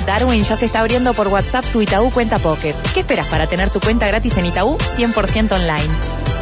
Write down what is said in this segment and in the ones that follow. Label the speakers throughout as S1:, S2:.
S1: Darwin ya se está abriendo por WhatsApp su Itaú Cuenta Pocket. ¿Qué esperas para tener tu cuenta gratis en Itaú 100% online?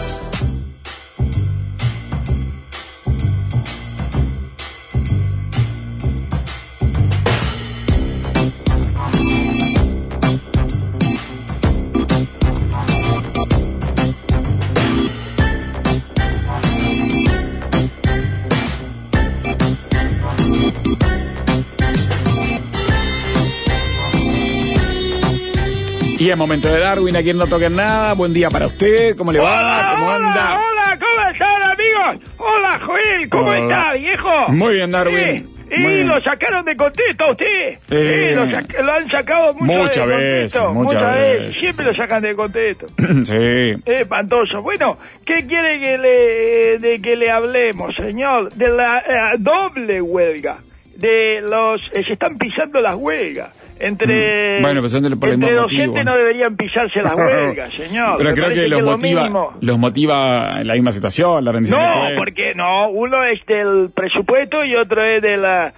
S2: Y es momento de Darwin, a quien no toquen nada. Buen día para usted, ¿cómo le va?
S3: Hola,
S2: ¿Cómo anda?
S3: hola, ¿cómo están, amigos? Hola, Joel, ¿cómo está, viejo?
S2: Muy bien, Darwin. Muy bien.
S3: Lo sacaron de contexto a usted. Lo han sacado
S2: muchas veces.
S3: Siempre lo sacan de contexto.
S2: Sí.
S3: Espantoso. Bueno, ¿qué quiere que le hablemos, señor? De la doble huelga. Se están pisando las huelgas.
S2: Bueno, pues por
S3: entre docentes
S2: motivo.
S3: no deberían pisarse las huelgas, señor.
S2: Pero creo que los motiva la misma situación, la rendición de cuentas.
S3: No, porque no, uno es del presupuesto y otro es de la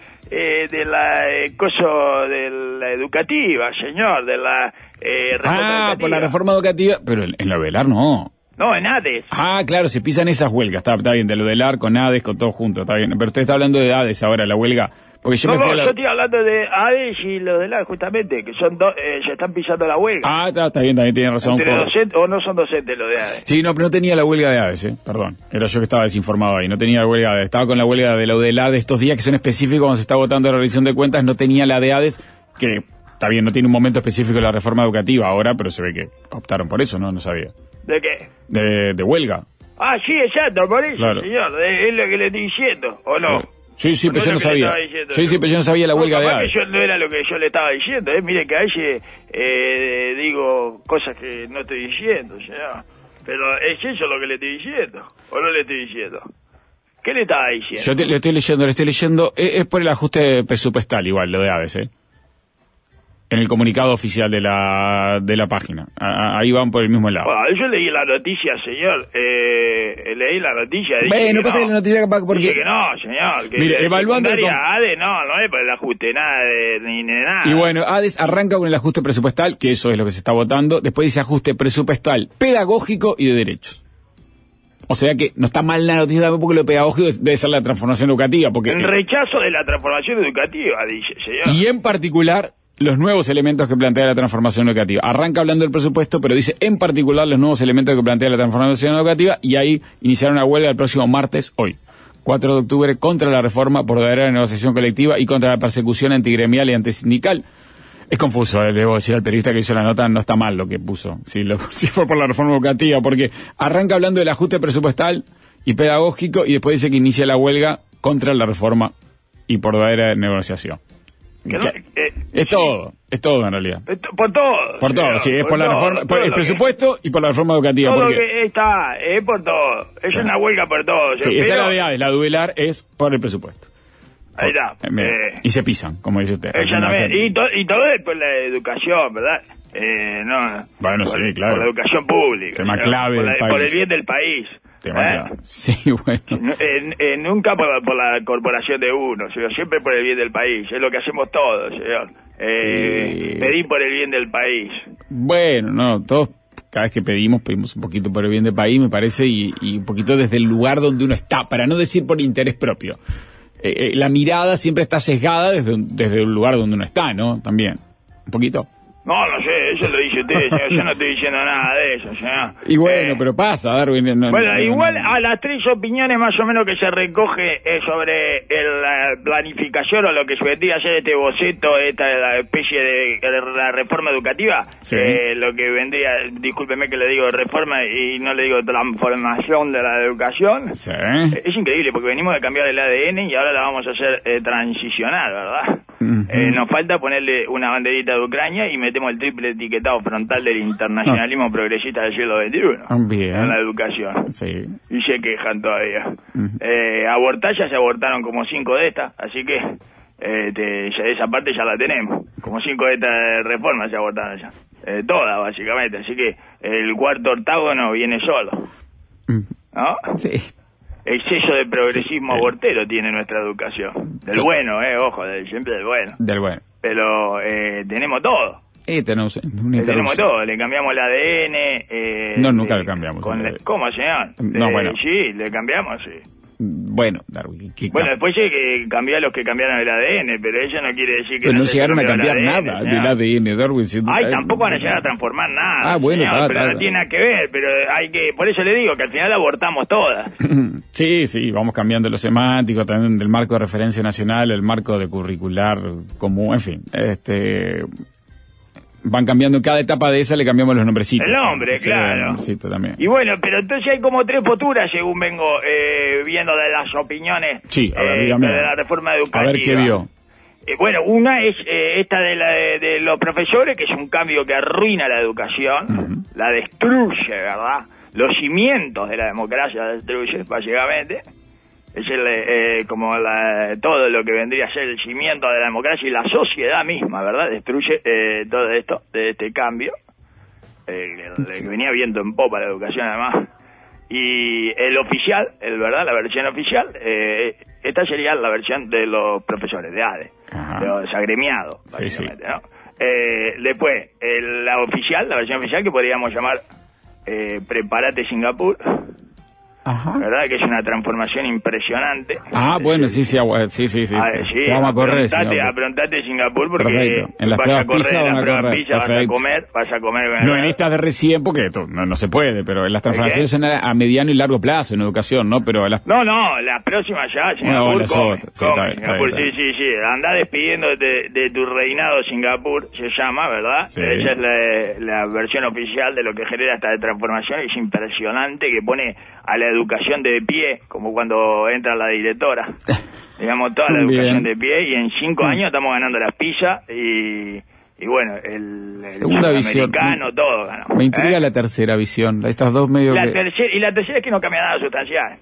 S3: educativa, señor, de la reforma educativa.
S2: Por la reforma educativa, pero en lo velar no.
S3: No, en ADES.
S2: Claro, se pisan esas huelgas, está bien, de lo del AR con ADES, con todo junto, está bien. Pero usted está hablando de ADES ahora, la huelga. Porque yo
S3: yo estoy hablando de ADES y lo del AR, justamente, que son se están pisando la huelga.
S2: Está bien, también tiene razón.
S3: Docentes, o no son docentes los de ADES.
S2: Sí, no, pero no tenía la huelga de ADES, perdón. Era yo que estaba desinformado ahí, no tenía la huelga de ADES. Estaba con la huelga de la UDELAR de estos días, que son específicos cuando se está votando la revisión de cuentas, no tenía la de ADES, que está bien, no tiene un momento específico de la reforma educativa ahora, pero se ve que optaron por eso, ¿no? No sabía.
S3: ¿De qué?
S2: De huelga.
S3: Sí, exacto, por eso,
S2: claro.
S3: Señor, es lo que le estoy diciendo, ¿o no?
S2: Sí, pero yo no sabía. Sí, pero yo no sabía la huelga de ADES.
S3: No era lo que yo le estaba diciendo, mire que a veces digo cosas que no estoy diciendo, señor. Pero es eso lo que le estoy diciendo, ¿o no le estoy diciendo? ¿Qué le estaba diciendo?
S2: Yo le estoy leyendo, es por el ajuste presupuestal igual, lo de ADES, en el comunicado oficial de la página. Ahí van por el mismo lado.
S3: Yo leí la noticia, señor. Leí la noticia.
S2: No pasa que la noticia porque...
S3: Dice que no, señor. Que
S2: mire, evaluando
S3: ADES no es por el ajuste, nada ni nada.
S2: Y bueno, ADES arranca con el ajuste presupuestal, que eso es lo que se está votando. Después dice ajuste presupuestal pedagógico y de derechos. O sea que no está mal la noticia también, porque lo pedagógico debe ser la transformación educativa. Porque
S3: el rechazo de la transformación educativa, dice, señor.
S2: Y en particular los nuevos elementos que plantea la transformación educativa. Arranca hablando del presupuesto, pero dice en particular los nuevos elementos que plantea la transformación educativa, y ahí iniciaron una huelga el próximo martes, hoy, 4 de octubre, contra la reforma por verdadera negociación colectiva y contra la persecución antigremial y antisindical. Es confuso, debo decir al periodista que hizo la nota, no está mal lo que puso, si fue por la reforma educativa, porque arranca hablando del ajuste presupuestal y pedagógico, y después dice que inicia la huelga contra la reforma y por verdadera negociación. Es todo en realidad.
S3: Por todo.
S2: Sí, es por la reforma, por el presupuesto y por la reforma educativa.
S3: Todo lo que está, es por todo. Es una huelga por todo.
S2: Sí, esa es la de ADES, la UDELAR es por el presupuesto.
S3: Ahí está.
S2: Y se pisan, como dice usted.
S3: Y todo es por la educación, ¿verdad? No.
S2: Bueno, sí, claro.
S3: Por la educación pública.
S2: Tema clave del país.
S3: Por el bien del país.
S2: Sí, bueno.
S3: Nunca por la corporación de uno, señor, siempre por el bien del país. Es lo que hacemos todos, señor. Pedir por el bien del país.
S2: Bueno, no, todos cada vez que pedimos un poquito por el bien del país, me parece, y un poquito desde el lugar donde uno está, para no decir por interés propio. La mirada siempre está sesgada desde un lugar donde uno está, ¿no? También. Un poquito.
S3: No sé, eso lo dice usted, señor. Yo no estoy diciendo nada de eso, señor.
S2: Y bueno, pero pasa, Darwin.
S3: Igual a las 3 opiniones más o menos que se recoge sobre la planificación o lo que se vendría a ser este boceto, la especie de la reforma educativa,
S2: sí.
S3: Lo que vendría, discúlpeme que le digo reforma y no le digo transformación de la educación.
S2: Sí.
S3: Es increíble porque venimos de cambiar el ADN y ahora la vamos a hacer transicional, ¿verdad? Uh-huh. Nos falta ponerle una banderita de Ucrania y metemos el triple etiquetado frontal del internacionalismo progresista del siglo XXI.
S2: Bien.
S3: En la educación.
S2: Sí.
S3: Y se quejan todavía.
S2: Uh-huh.
S3: Abortar ya se abortaron como 5 de estas, así que ya esa parte ya la tenemos. Como 5 de estas reformas se abortaron ya. Todas, básicamente. Así que el cuarto octágono viene solo. ¿No?
S2: Sí.
S3: Exceso de progresismo abortero tiene nuestra educación. Del bueno, ojo, siempre del bueno.
S2: Del bueno.
S3: pero tenemos todo.
S2: Tenemos una
S3: tenemos todo, le cambiamos el ADN.
S2: No, nunca le cambiamos.
S3: ¿Cómo, señor?
S2: No, bueno.
S3: Sí, le cambiamos, sí.
S2: Bueno, Darwin.
S3: Bueno, después hay que cambiar los que cambiaron el ADN, pero eso no quiere decir que...
S2: Pero no llegaron a cambiar nada del ADN, Darwin.
S3: Tampoco van a llegar a transformar nada.
S2: Bueno,
S3: pero no tiene nada que ver, pero hay que... Por eso le digo que al final abortamos todas.
S2: Sí, vamos cambiando lo semántico, también del marco de referencia nacional, el marco de curricular común, en fin, van cambiando en cada etapa de esa, le cambiamos los nombrecitos.
S3: El nombre, claro.
S2: También.
S3: Y bueno, pero entonces hay como 3 posturas, según vengo viendo de las opiniones
S2: de
S3: la reforma educativa.
S2: A ver qué vio.
S3: Bueno, una es esta de los profesores, que es un cambio que arruina la educación, la destruye, ¿verdad? Los cimientos de la democracia la destruye, básicamente. Es todo lo que vendría a ser el cimiento de la democracia y la sociedad misma, ¿verdad? Destruye todo esto, de este cambio, que venía viento en popa la educación además. Y el oficial, la versión oficial, esta sería la versión de los profesores de ADE, de los agremiados, básicamente, ¿no? Después, la versión oficial que podríamos llamar Prepárate Singapur. ¿Verdad? Que es una transformación impresionante.
S2: Bueno, sí. Vamos a correr.
S3: Aprontate Singapur porque
S2: perfecto. En las
S3: vas
S2: pruebas
S3: a correr,
S2: PISA
S3: en las pruebas
S2: PISA
S3: vas a comer.
S2: No en estas de recién, porque no se puede, pero en las transformaciones son a mediano y largo plazo en educación, ¿no? Pero
S3: las próximas ya, Singapur Singapur, sí. Andá despidiéndote de tu reinado, Singapur, se llama, ¿verdad?
S2: Sí.
S3: Esa es la versión oficial de lo que genera esta transformación. Es impresionante, que pone a la educación de pie, como cuando entra la directora. Digamos, toda la educación de pie, y en 5 años estamos ganando las PISA y bueno, el
S2: segunda visión,
S3: americano, todo ganó.
S2: Me intriga la tercera visión, estas dos medio
S3: la tercera es que no cambia nada sustancial.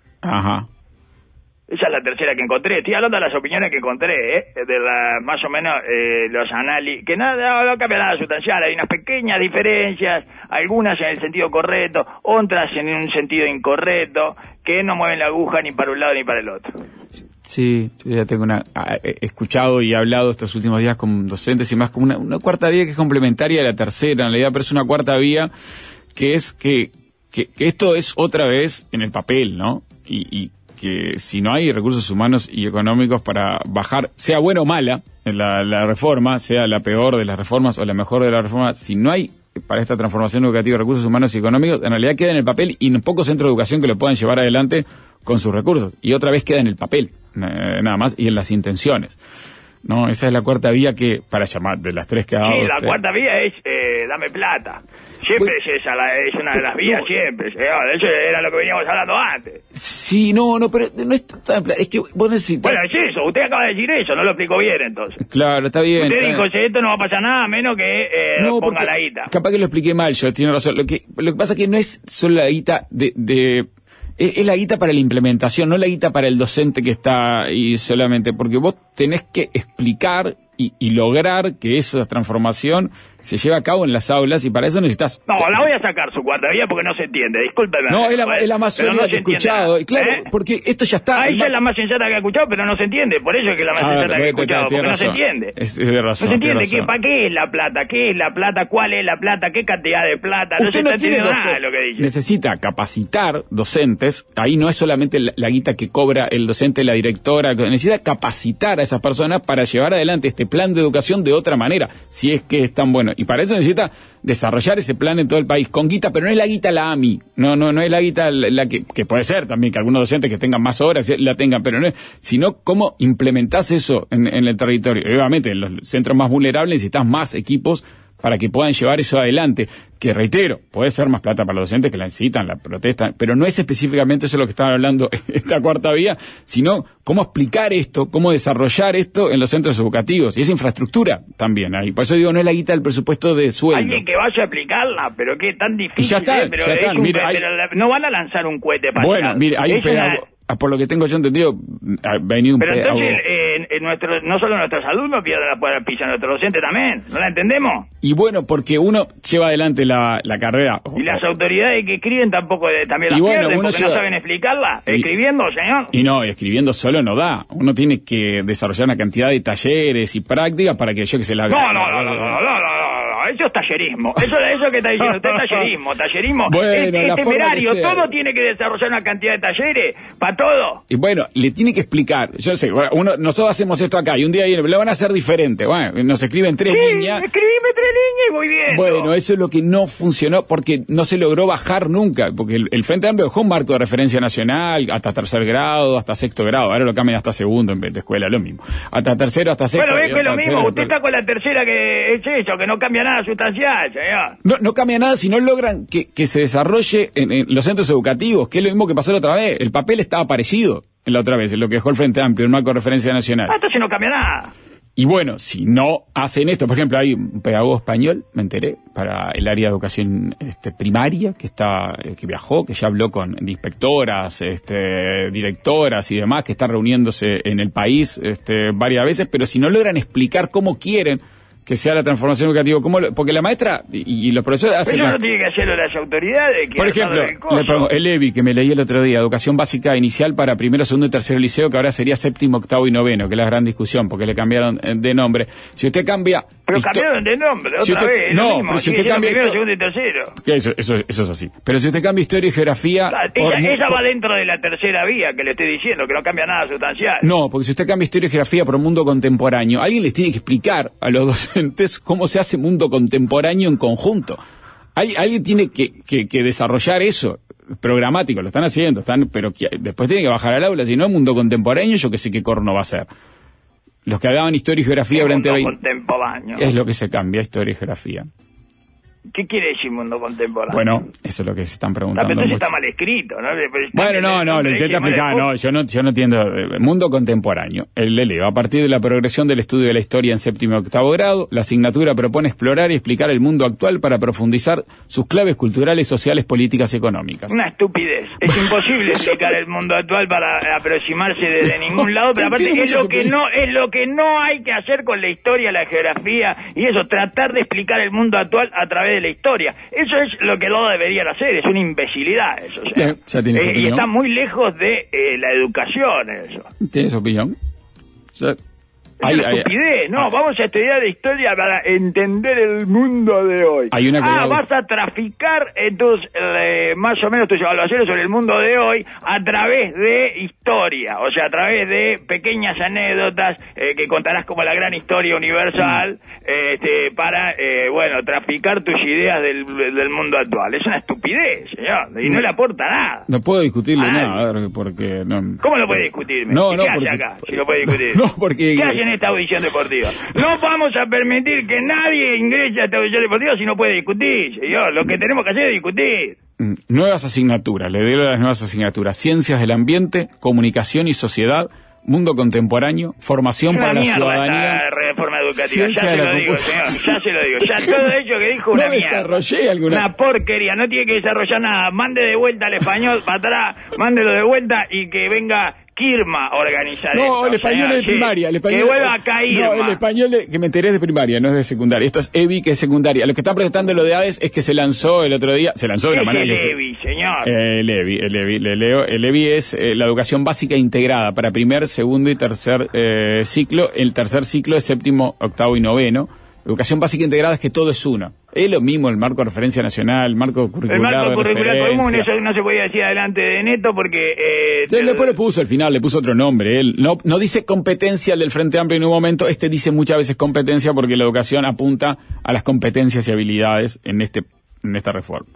S3: Esa es la tercera que encontré. Estoy hablando de las opiniones que encontré, de más o menos los análisis, que no cambia nada sustancial. Hay unas pequeñas diferencias, algunas en el sentido correcto, otras en un sentido incorrecto, que no mueven la aguja ni para un lado ni para el otro.
S2: Sí, yo ya tengo he escuchado y hablado estos últimos días con docentes y más, como una cuarta vía que es complementaria a la tercera, en realidad, pero es una cuarta vía que es que esto es otra vez en el papel, ¿no? Y que si no hay recursos humanos y económicos para bajar, sea buena o mala, la reforma, sea la peor de las reformas o la mejor de las reformas, si no hay para esta transformación educativa recursos humanos y económicos, en realidad queda en el papel y en pocos centros de educación que lo puedan llevar adelante con sus recursos. Y otra vez queda en el papel, nada más, y en las intenciones. No, esa es la cuarta vía que, para llamar, de las 3 que ha dado.
S3: Sí, la cuarta vía es dame plata. Siempre es esa, es una de las vías, siempre. Eso era lo que veníamos hablando antes.
S2: Sí, pero no es tan... Es que vos necesitas...
S3: Bueno, es eso, usted acaba de decir eso, no lo explicó bien entonces.
S2: Claro, está bien.
S3: Usted dijo, esto no va a pasar nada, menos que ponga la guita.
S2: Capaz que lo expliqué mal, yo tiene razón. Lo que pasa es que no es solo la guita es la guita para la implementación, no la guita para el docente que está ahí solamente, porque vos tenés que explicar y lograr que esa transformación se lleve a cabo en las aulas, y para eso necesitas...
S3: No, la voy a sacar su cuarta vía porque no se entiende, discúlpeme.
S2: No, es la más sólida que he escuchado, claro, porque esto ya está...
S3: Ella es la más sensata que he escuchado, pero no se entiende, por eso es que es la más sensata que he escuchado, porque no se entiende.
S2: Es de razón.
S3: No se entiende, ¿para qué es la plata? ¿Qué es la plata? ¿Cuál es la plata? ¿Qué cantidad de plata? No se está entendiendo nada de lo que dice.
S2: Necesita capacitar docentes, ahí no es solamente la guita que cobra el docente, la directora, necesita capacitar a esas personas para llevar adelante este plan de educación de otra manera, si es que es tan bueno. Y para eso necesita desarrollar ese plan en todo el país, con guita, pero no es la guita la AMI, no es la guita la que puede ser también que algunos docentes que tengan más horas la tengan, pero no es, sino cómo implementás eso en el territorio. Y obviamente en los centros más vulnerables necesitas más equipos para que puedan llevar eso adelante, que reitero, puede ser más plata para los docentes que la necesitan, la protestan, pero no es específicamente eso lo que estaban hablando esta cuarta vía, sino cómo explicar esto, cómo desarrollar esto en los centros educativos, y esa infraestructura también ahí. Por eso digo, no es la guita del presupuesto de sueldo.
S3: Alguien que vaya a aplicarla, pero qué tan difícil.
S2: Y ya está,
S3: pero no van a lanzar un cohete para
S2: Bueno, mire, hay un pedagogo. por lo que tengo yo entendido, ha venido un
S3: Pero entonces, no solo nuestros alumnos pierden la pilla, nuestros docentes también, ¿no la entendemos?
S2: Y bueno, porque uno lleva adelante la carrera.
S3: Y las autoridades que escriben tampoco también las pierden, porque no saben explicarla. Escribiendo, señor.
S2: Y no, escribiendo solo no da. Uno tiene que desarrollar una cantidad de talleres y prácticas para que yo que se la...
S3: No. Eso es tallerismo. Eso que está diciendo usted es tallerismo.
S2: Bueno,
S3: es temerario. Todo tiene que desarrollar una cantidad de talleres para todo.
S2: Y bueno, le tiene que explicar. Yo sé, nosotros hacemos esto acá y un día lo van a hacer diferente. Bueno, nos escriben 3 líneas.
S3: Escribime 3 líneas y voy bien.
S2: Bueno, eso es lo que no funcionó porque no se logró bajar nunca. Porque el Frente Amplio dejó un marco de referencia nacional hasta 3er grado, hasta 6º grado. Ahora lo cambian hasta 2º en vez de escuela, lo mismo. Hasta 3º, hasta 6º.
S3: Bueno, ves que es lo mismo. Usted está con la 3ª que es eso, que no cambia nada sustancial, señor.
S2: No cambia nada si no logran que se desarrolle en los centros educativos, que es lo mismo que pasó la otra vez. El papel estaba parecido en la otra vez, en lo que dejó el Frente Amplio, el marco de referencia nacional.
S3: Entonces no cambia nada.
S2: Y bueno, si no hacen esto, por ejemplo, hay un pedagogo español, me enteré, para el área de educación primaria, que viajó, que ya habló con inspectoras, directoras y demás, que están reuniéndose en el país varias veces, pero si no logran explicar cómo quieren que sea la transformación educativa, porque la maestra y los profesores hacen...
S3: Pero eso no tiene que hacerlo las autoridades.
S2: Por ejemplo, el EBI, que me leí el otro día, educación básica inicial para primero, segundo y tercero liceo, que ahora sería 7º, 8º y 9º, que es la gran discusión, porque le cambiaron de nombre. Si usted cambia...
S3: Pero cambiaron de nombre,
S2: si
S3: otra
S2: usted,
S3: vez.
S2: No, pero si usted cambia...
S3: Primero, segundo y tercero.
S2: Eso es así. Pero si usted cambia historia y geografía...
S3: Esa va dentro de la tercera vía que le estoy diciendo, que no cambia nada sustancial.
S2: No, porque si usted cambia historia y geografía por un mundo contemporáneo, alguien les tiene que explicar a los docentes cómo se hace mundo contemporáneo en conjunto. Alguien tiene que desarrollar eso, programático, lo están haciendo, pero después tiene que bajar al aula, si no, mundo contemporáneo, yo que sé qué corno va a ser. Los que daban historia y geografía durante
S3: contemporáneo.
S2: Es lo que se cambia, historia y geografía.
S3: ¿Qué quiere decir mundo contemporáneo?
S2: Bueno, eso es lo que se están preguntando.
S3: Pero entonces está mal escrito, ¿no?
S2: Bueno, lo intenta explicar, yo no entiendo. Mundo contemporáneo. El leo, a partir de la progresión del estudio de la historia en 7º y 8º grado, la asignatura propone explorar y explicar el mundo actual para profundizar sus claves culturales, sociales, políticas y económicas.
S3: Una estupidez. Es imposible explicar el mundo actual para aproximarse desde ningún lado, pero aparte es lo que no hay que hacer con la historia, la geografía y eso, tratar de explicar el mundo actual a través de la historia. Eso es lo que no deberían hacer, es una imbecilidad eso. O sea, y está muy lejos de la educación eso.
S2: ¿Tienes opinión?
S3: Estupidez, vamos a estudiar historia para entender el mundo de hoy. Vas a traficar más o menos tus evaluaciones sobre el mundo de hoy a través de historia, o sea, a través de pequeñas anécdotas que contarás como la gran historia universal para, traficar tus ideas del mundo actual. Es una estupidez, señor, y no le aporta nada.
S2: No puedo discutirle nada, porque no...
S3: ¿Cómo lo puede discutirme? ¿Qué hace acá si lo puede discutir?
S2: Porque...
S3: ¿Qué hace en esta audición deportiva? No vamos a permitir que nadie ingrese a esta audición deportiva si no puede discutir, señor. Lo que tenemos que hacer es discutir.
S2: Nuevas asignaturas, le digo las nuevas asignaturas: ciencias del ambiente, comunicación y sociedad, mundo contemporáneo, formación para la ciudadanía.
S3: Reforma educativa, ya se lo digo, señor, ya se lo digo. Ya todo ello que dijo una mierda.
S2: Desarrollé alguna...
S3: Una porquería, no tiene que desarrollar nada. Mande de vuelta al español para atrás, mándelo de vuelta y que venga Kirma a organizar esto.
S2: El español es de primaria. El español,
S3: que vuelva acá Irma.
S2: El español que me enteré es de primaria, no es de secundaria. Esto es EBI, que es secundaria. Lo que están protestando lo de ADES es que se lanzó el otro día. Se lanzó de una manera...
S3: el EBI, señor.
S2: El EBI, le leo. El EBI es la educación básica integrada para primer, segundo y tercer ciclo. El tercer ciclo es 7º, 8º y 9º. Educación básica integrada es que todo es uno. Es lo mismo el marco de referencia nacional, el marco curricular.
S3: El marco curricular común, eso no se podía decir adelante de Neto porque...
S2: después le puso al final, le puso otro nombre. Él no dice competencia del Frente Amplio en un momento, dice muchas veces competencia porque la educación apunta a las competencias y habilidades en esta reforma.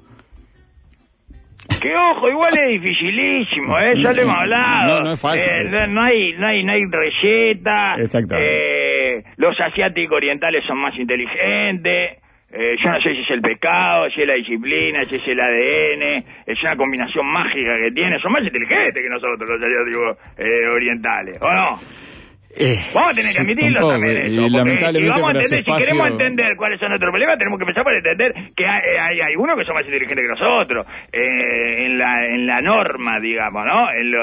S3: Que ojo, igual es dificilísimo, ya lo hemos hablado.
S2: No es fácil.
S3: No hay receta.
S2: Exacto.
S3: Los asiáticos orientales son más inteligentes. Yo no sé si es el pecado, si es la disciplina, si es el ADN. Es una combinación mágica que tiene. Son más inteligentes que nosotros, los asiáticos orientales, ¿o no? Vamos a tener que admitirlo también esto, porque
S2: lamentablemente
S3: vamos a
S2: para
S3: entender,
S2: ese espacio...
S3: si queremos entender cuáles son nuestros problemas, tenemos que empezar por entender que hay algunos que son más inteligentes que nosotros, en la norma, digamos, ¿no?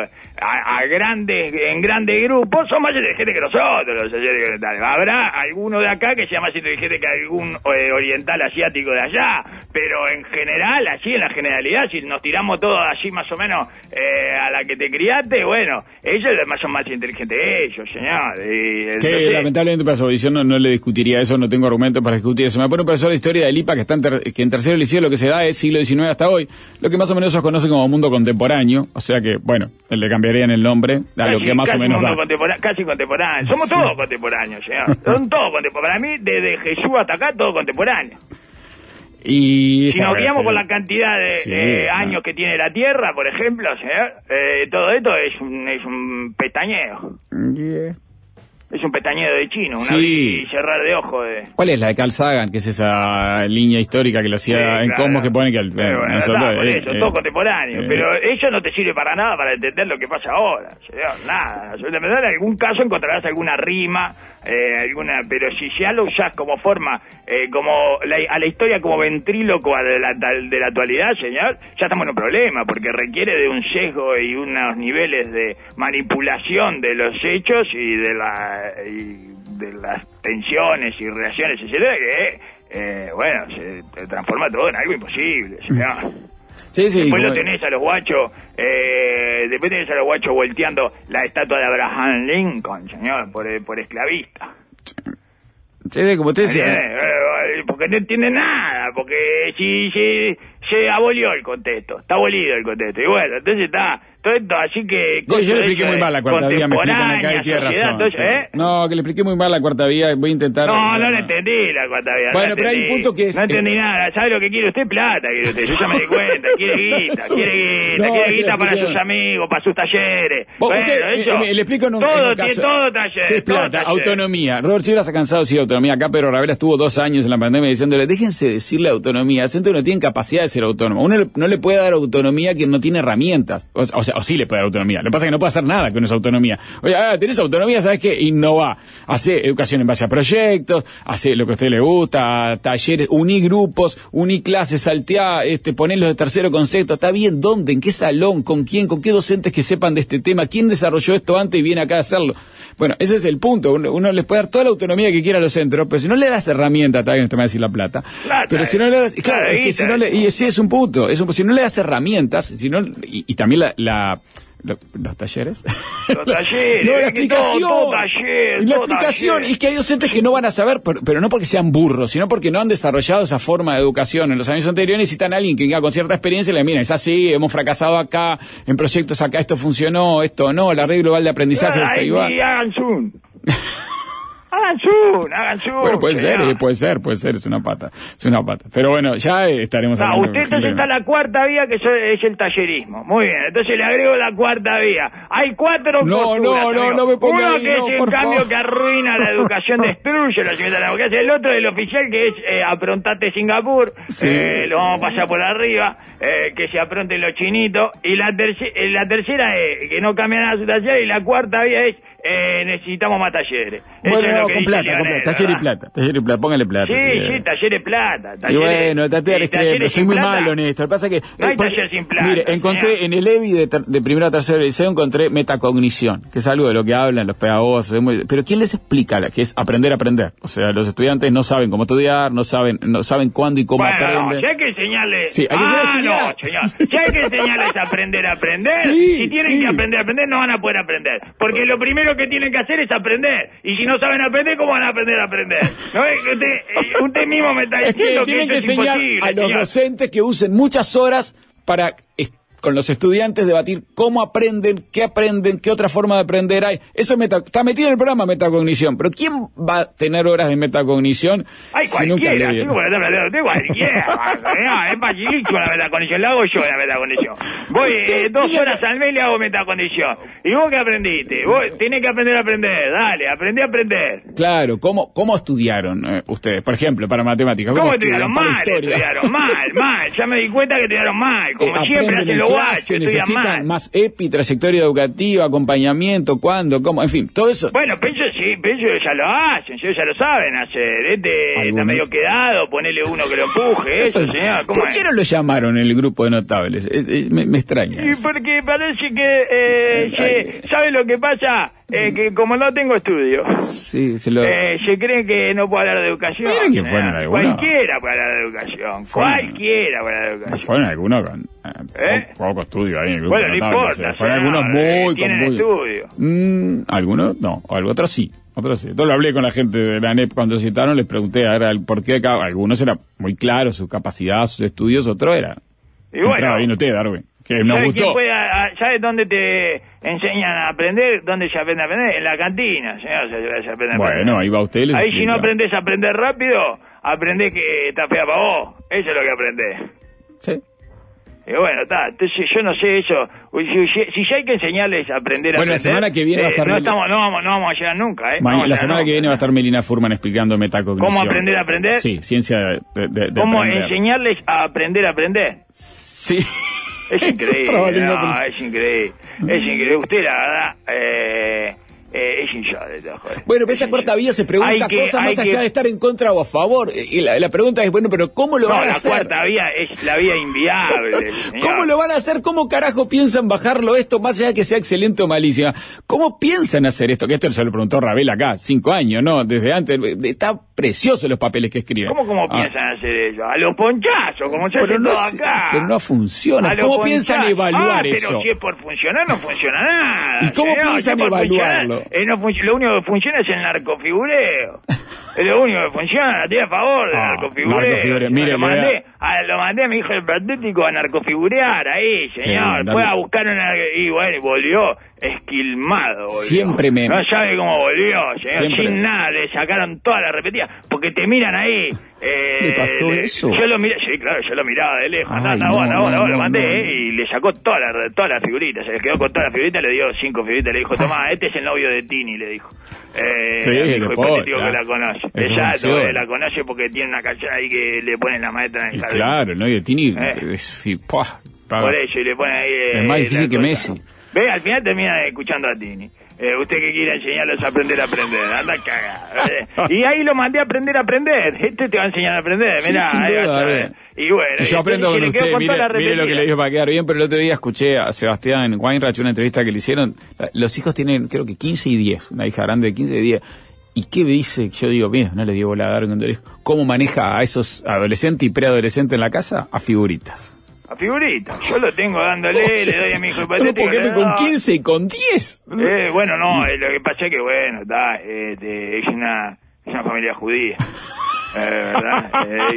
S3: En grandes grupos son más inteligentes que nosotros, los orientales. Habrá alguno de acá que sea más inteligente que algún oriental asiático de allá, pero en general, así en la generalidad, si nos tiramos todos así más o menos a la que te criaste, bueno, ellos además son más inteligentes ellos, señor.
S2: Sí, lamentablemente para su audición no le discutiría eso, no tengo argumentos para discutir eso. Me pone un profesor de historia del IPA que en tercero liceo lo que se da es siglo XIX hasta hoy, lo que más o menos se conoce como mundo contemporáneo, o sea que, bueno, le cambiarían el nombre a lo que más o menos da.
S3: Casi contemporáneo, somos todos contemporáneos, señor. Son todos contemporáneos, para mí, desde Jesús hasta acá, todo contemporáneo.
S2: Y
S3: si nos guiamos por la cantidad de años que tiene la Tierra, por ejemplo, señor, todo esto es un pestañeo. Es un pestañeo de chino, un abrir y cerrar de ojo. ¿Cuál
S2: es la de Carl Sagan, que es esa línea histórica que lo hacía en Cosmos, que pone que...
S3: todo contemporáneo, pero eso no te sirve para nada para entender lo que pasa ahora, señor, nada. En algún caso encontrarás alguna rima, pero si ya lo usás como forma, a la historia como ventríloco de la actualidad, señor, ya estamos en un problema, porque requiere de un sesgo y unos niveles de manipulación de los hechos y de las tensiones y reacciones, etcétera, que se transforma todo en algo imposible, señor. Después lo tenés a los guachos, volteando la estatua de Abraham Lincoln, señor, por esclavista.
S2: Sí, como usted decía.
S3: Porque no entiende nada, porque si se abolió el contexto, está abolido el contexto, y bueno, entonces está todo esto, así que...
S2: Yo le expliqué muy mal la cuarta vía, me explican acá y tiene razón. Entonces, No, que le expliqué muy mal la cuarta vía, voy a intentar...
S3: No le entendí la cuarta vía.
S2: Bueno, pero hay un punto que es...
S3: No entendí nada, ¿sabe lo que quiere usted? Plata, quiere usted, yo ya me di cuenta, quiere guita para sus amigos, para sus talleres.
S2: Le explico en un caso.
S3: Todo taller.
S2: ¿Qué es plata? Autonomía. Robert Silva se ha cansado de decir autonomía. Acá Pedro Ravera estuvo 2 años en la pandemia diciéndole, déjense decirle autonomía, siento que no tienen capacidad de ser autónomo. Uno no le puede dar autonomía a quien no tiene herramientas. O sí le puede dar autonomía. Lo que pasa es que no puede hacer nada con esa autonomía. Oye, tenés autonomía, ¿sabes qué? Innova. Hace educación en base a proyectos, hace lo que a usted le gusta, talleres, uní grupos, uní clases, salteá, ponés de tercero concepto. ¿Está bien? ¿Dónde? ¿En qué salón? ¿Con quién? ¿Con qué docentes que sepan de este tema? ¿Quién desarrolló esto antes y viene acá a hacerlo? Bueno, ese es el punto. Uno les puede dar toda la autonomía que quiera a los centros, pero si no le das herramientas, está bien, usted me va a decir la plata. Pero si no le das, claro, es que si no le, y sí es un punto, si no le das herramientas, si no, y también los talleres.
S3: Los talleres.
S2: No, la explicación. La explicación. Y es que hay docentes que no van a saber, pero no porque sean burros, sino porque no han desarrollado esa forma de educación en los años anteriores. Necesitan a alguien que venga con cierta experiencia y le mira, es así, hemos fracasado acá, en proyectos acá, esto funcionó, esto no, la red global de aprendizaje es igual.
S3: Hagan Zoom.
S2: Bueno, puede ser, es una pata. Pero bueno, ya estaremos hablando.
S3: Usted entonces está la cuarta vía, que es el tallerismo. Muy bien, entonces le agrego la cuarta vía. Hay 4 posturas.
S2: No me ponga
S3: uno que es el cambio que arruina la educación, destruye la sociedad de la democracia. El otro, el oficial, que es aprontate Singapur, lo vamos a pasar por arriba, que se apronten los chinitos. Y la tercera es que no cambia nada su taller. Y la cuarta vía es necesitamos más talleres.
S2: Bueno, con plata, taller y plata, póngale plata.
S3: Sí, taller y plata.
S2: Y bueno, pero soy muy malo en esto. Lo que pasa es que...
S3: No hay taller sin plata.
S2: Mire, encontré en el EBI de primero a tercero liceo, encontré metacognición, que es algo de lo que hablan los pedagogos. Pero ¿quién les explica que es aprender a aprender? O sea, los estudiantes no saben cómo estudiar, no saben cuándo y cómo aprenden.
S3: Ya hay que enseñarles...
S2: Sí, hay que
S3: señor. Ya hay que enseñarles a aprender a aprender. Si tienen que aprender a aprender, no van a poder aprender. Porque lo primero que tienen que hacer es aprender. Y si no saben aprender, ¿cómo van a aprender a aprender? ¿No? Usted mismo me está diciendo que
S2: tienen
S3: eso
S2: que
S3: es imposible,
S2: a los docentes que usen muchas horas para con los estudiantes debatir cómo aprenden, qué otra forma de aprender hay. Eso está metido en el programa Metacognición, pero ¿quién va a tener horas de metacognición?
S3: Si nunca le viene? Es facilísimo la metacognición, la hago yo la metacognición. Voy 2 horas al mes y le hago metacognición. ¿Y vos qué aprendiste? Vos tenés que aprender a aprender, dale, aprendí a aprender.
S2: Claro, ¿cómo estudiaron ustedes? Por ejemplo, para matemáticas.
S3: ¿Cómo estudiaron? Mal. Ya me di cuenta que estudiaron mal, como siempre hacen los
S2: necesitan más trayectoria educativa, acompañamiento, ¿cuándo? ¿Cómo? En fin, todo eso.
S3: Bueno, pero eso sí, pero ellos ya lo hacen, ellos ya lo saben hacer. Está medio quedado, ponele uno que lo empuje, eso, señor. ¿Cómo
S2: ¿Por qué no lo llamaron el grupo de notables? Me extraña.
S3: Y porque parece que, ¿sabe lo que pasa? Que como no tengo estudio,
S2: sí, se
S3: creen que no puedo hablar de educación.
S2: Miren que fueron algunos.
S3: Cualquiera puede hablar de educación. Cualquiera puede hablar de educación.
S2: Fueron algunos con poco estudio ahí en el grupo.
S3: Bueno, no importa.
S2: Fueron algunos muy
S3: tienen estudio.
S2: Algunos no, otros sí. Entonces lo hablé con la gente de la ANEP cuando citaron, les pregunté a ver por qué acá. Algunos era muy claro su capacidad, sus estudios, otro era.
S3: Y bueno,
S2: vino usted, Darwin, que nos gustó.
S3: ¿Sabes dónde te enseñan a aprender? ¿Dónde se aprende a aprender? En la cantina, señor, se aprende a aprender.
S2: Bueno, ahí va usted.
S3: Ahí si no aprendes a aprender rápido, aprendés que está fea para vos. Eso es lo que aprendés.
S2: Sí.
S3: Y bueno, está. Entonces yo no sé eso. Si ya hay que enseñarles a aprender a aprender.
S2: Bueno, la semana que viene va a estar...
S3: No vamos a llegar nunca,
S2: La semana que viene va a estar Melina Furman explicando metacognición.
S3: ¿Cómo aprender a aprender?
S2: Sí, ciencia de
S3: ¿Cómo
S2: aprender.
S3: enseñarles a aprender a aprender?
S2: Sí.
S3: Es increíble, es increíble. Es increíble. Usted, la verdad, es insólito, joder.
S2: Bueno, pero esa cuarta vía se pregunta cosas más allá de estar en contra o a favor. Y la pregunta es, bueno, pero ¿cómo lo van a hacer?
S3: La cuarta vía es la vía inviable.
S2: ¿Cómo lo van a hacer? ¿Cómo carajo piensan bajarlo esto, más allá de que sea excelente o malísima? ¿Cómo piensan hacer esto? Que esto se lo preguntó Ravel acá, 5 años, ¿no? Desde antes. Está precioso los papeles que escriben.
S3: ¿Cómo piensan hacer eso? A los ponchazos, como se hace todo acá.
S2: Pero no funciona. ¿Cómo piensan evaluar eso?
S3: Pero si es por funcionar, no funciona nada.
S2: ¿Y cómo piensan evaluarlo?
S3: Lo único que funciona es el narcofigureo. Es lo único que funciona, estoy a favor del narcofigureo.
S2: Mire,
S3: lo mandé a mi hijo el patético a narcofigurear ahí, señor. Fue a buscar y bueno, y volvió esquilmado.
S2: Siempre
S3: No sabe cómo volvió, señor.
S2: Siempre.
S3: Sin nada, le sacaron todas las repetidas, porque te miran ahí.
S2: ¿Le pasó eso?
S3: Yo lo miré, sí, claro, yo lo miraba de lejos. Lo mandé, y le sacó todas las figuritas. Se le quedó con todas las figuritas, le dio 5 figuritas, le dijo, tomá, este es el novio de Tini, le dijo.
S2: Sí,
S3: hijo hipotético
S2: claro.
S3: que la conoce. Exacto, la conoce porque tiene una canción ahí que le ponen la maestra en el jardín.
S2: Claro, el novio de Tini
S3: por eso, y le ponen ahí...
S2: es más difícil que Messi.
S3: Ve, al final termina escuchando a Tini. Usted que quiere enseñarles a aprender, anda a cagar. Y ahí lo mandé a aprender. Este te va a enseñar a aprender, mirá.
S2: Sí,
S3: y bueno,
S2: yo aprendo con usted, mire lo que le dijo para quedar bien, pero el otro día escuché a Sebastián Weinreich una entrevista que le hicieron. Los hijos tienen, creo que 15 y 10, una hija grande de 15 y 10. ¿Y qué me dice? Yo digo, mira, no le dio bola a dar cuando le dijo, ¿cómo maneja a esos adolescentes y preadolescentes en la casa? A figuritas.
S3: A figuritas. Yo lo tengo dándole, le doy a mi hijo hipotético.
S2: ¿Por qué con 15 y con 10?
S3: Bueno, no, lo que pasa es que, bueno, es una familia judía. ¿Verdad?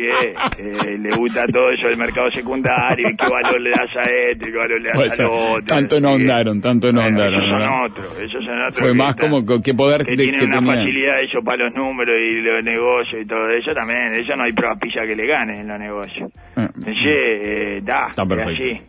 S3: Le gusta todo eso del mercado secundario, y qué valor le das a esto, y qué valor le das al otro.
S2: Tanto no andaron.
S3: Esos son otros.
S2: Fue más como que poder
S3: que tienen una facilidad eso para los números y los negocios y todo eso también. Eso no hay propilla que le gane en los negocios.
S2: Está perfecto.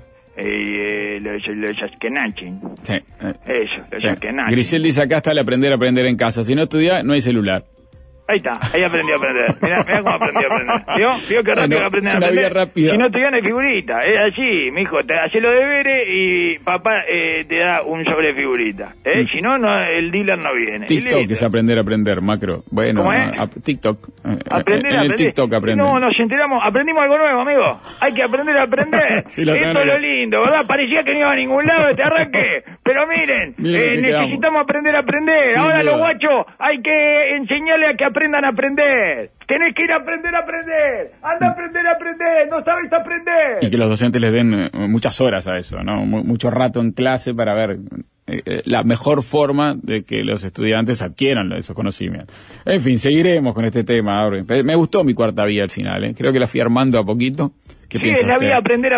S3: Los Ashkenazim.
S2: Sí.
S3: Eso, los Ashkenazim.
S2: Grisel dice, acá está el aprender en casa. Si no estudia, no hay celular.
S3: Ahí está, ahí aprendí a aprender. Mirá cómo aprendí a aprender. ¿Vio qué rápido aprendí a aprender? Si no te gana figurita, es así, mijo, te hace los deberes y papá te da un sobre figurita. Si no, el dealer no viene.
S2: TikTok es aprender a aprender, macro. Bueno,
S3: ¿cómo es?
S2: TikTok.
S3: Aprender a aprender.
S2: TikTok aprende.
S3: No, nos enteramos, aprendimos algo nuevo, amigo. Hay que aprender a aprender.
S2: Sí,
S3: esto es lo lindo, ¿verdad? Parecía que no iba a ningún lado este arranque. Pero miren necesitamos aprender a aprender.
S2: Sin
S3: ahora
S2: duda.
S3: los guachos hay que enseñarle a que aprendan a aprender. Tenés que ir a aprender. Anda a aprender. No sabes aprender.
S2: Y que los docentes les den muchas horas a eso, ¿no? Mucho rato en clase para ver la mejor forma de que los estudiantes adquieran esos conocimientos. En fin, seguiremos con este tema. Me gustó mi cuarta vía al final, ¿eh? Creo que la fui armando a poquito. ¿Qué piensa
S3: la
S2: usted?
S3: vía aprender.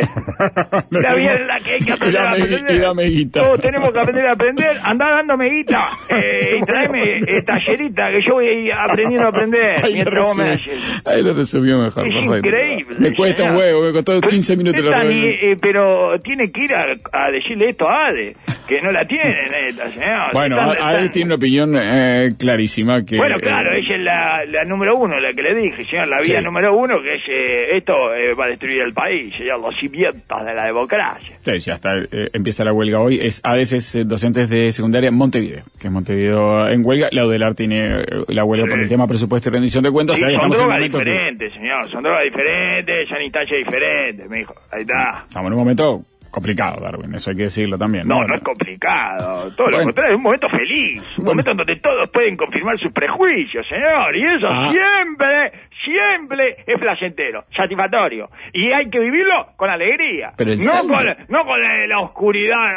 S3: La vía en la que hay que aprender a aprender.
S2: Y dame guita.
S3: Todos tenemos que aprender a aprender. Andá dándome guita. Y tráeme tallerita, que yo voy aprendiendo a aprender. Mientras vos me das.
S2: Ahí lo resumió mejor.
S3: Es
S2: perfecto.
S3: increíble.
S2: Me cuesta un huevo, me costó 15 minutos.
S3: Pero tiene que ir a decirle esto a Ade, que no la tiene, neta, señor.
S2: Bueno, Ade tiene una opinión clarísima. Bueno,
S3: claro, ella es la número 1, la que le dije, señor. La vía número 1, que es esto... va a destruir el país, serían los cimientos de la democracia.
S2: Sí, ya está, empieza la huelga hoy. A veces docentes de secundaria en Montevideo, que es Montevideo en huelga. La UDELAR tiene la huelga por el tema presupuesto y rendición de cuentas.
S3: Sí,
S2: ahí
S3: son
S2: estamos
S3: drogas
S2: en un momento
S3: diferentes, señor, son drogas diferentes, son instancias diferentes, mijo. Ahí está.
S2: Estamos en un momento complicado, Darwin, eso hay que decirlo también.
S3: No es complicado, todo lo contrario, es un momento feliz, un momento en donde todos pueden confirmar sus prejuicios, señor, y eso siempre es placentero, satisfactorio, y hay que vivirlo con alegría, no con la oscuridad,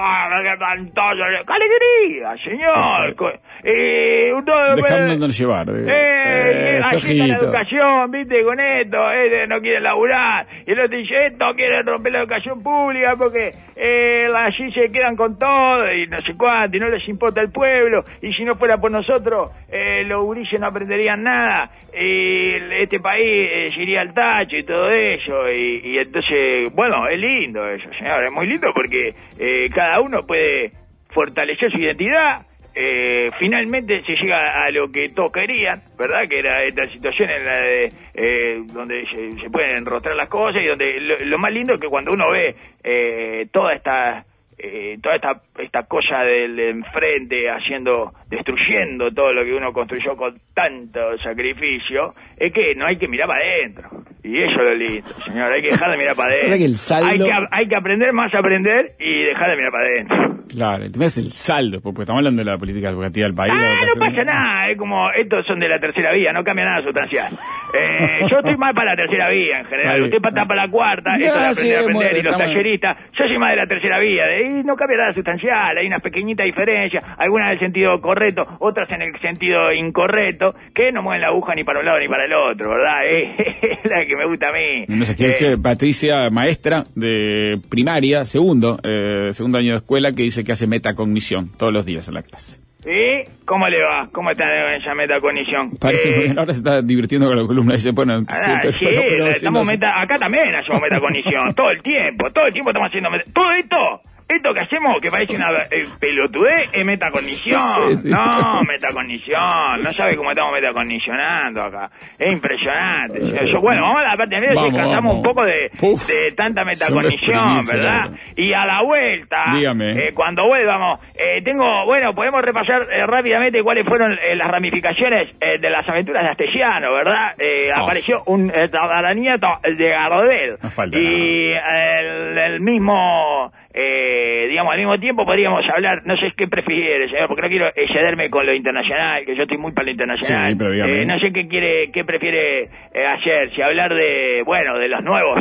S3: con alegría, señor,
S2: dejándonos llevar,
S3: así está la educación, viste, con esto, no quiere laburar, y el otro dice, esto quiere romper la educación pública, porque allí se quedan con todo y no sé cuánto y no les importa el pueblo, y si no fuera por nosotros los gurises no aprenderían nada y este país se iría al tacho y todo eso, y entonces, bueno, es lindo eso, señor, es muy lindo porque cada uno puede fortalecer su identidad. Finalmente se llega a lo que todos querían, ¿verdad? Que era esta situación en la de donde se pueden enrostrar las cosas y donde lo más lindo es que cuando uno ve toda esta cosa del enfrente destruyendo todo lo que uno construyó con tanto sacrificio, es que no hay que mirar para adentro. Y eso es lo lindo, señor, hay que dejar de mirar para adentro. Hay que aprender más a aprender y dejar de mirar para adentro.
S2: Claro, el tema es el saldo, porque estamos hablando de la política educativa del país.
S3: No pasa nada, es como, estos son de la tercera vía, no cambia nada sustancial. Yo estoy más para la tercera vía en general, usted está para la cuarta, esto de aprender, y los talleristas, yo soy más de la tercera vía, y no cambia nada sustancial, hay unas pequeñitas diferencias, algunas en el sentido correcto, otras en el sentido incorrecto, que no mueven la aguja ni para un lado ni para el otro, ¿verdad? Es la que me gusta a mí.
S2: No sé qué, Patricia, maestra de primaria, segundo año de escuela, que dice que hace metacognición todos los días en la clase.
S3: ¿Y cómo le va? ¿Cómo está en esa metacognición?
S2: Parece muy bien, ahora se está divirtiendo con la columna. Dice, bueno, acá
S3: también hacemos metacognición, todo el tiempo estamos haciendo todo esto que hacemos, que parece una pelotudez, es metacognición. Sí. No, metacognición. No sabe cómo estamos metacondicionando acá. Es impresionante. Vamos a la parte de si cansamos un poco de tanta metacognición, ¿verdad? Y a la vuelta, cuando vuelvamos, podemos repasar rápidamente cuáles fueron las ramificaciones de las aventuras de Astesiano, ¿verdad? Apareció un nieto de Gardel. Y el mismo... al mismo tiempo podríamos hablar, no sé qué prefiere, señor, porque no quiero excederme con lo internacional, que yo estoy muy para lo internacional.
S2: Sí, pero
S3: no sé qué prefiere hacer, si hablar de los nuevos,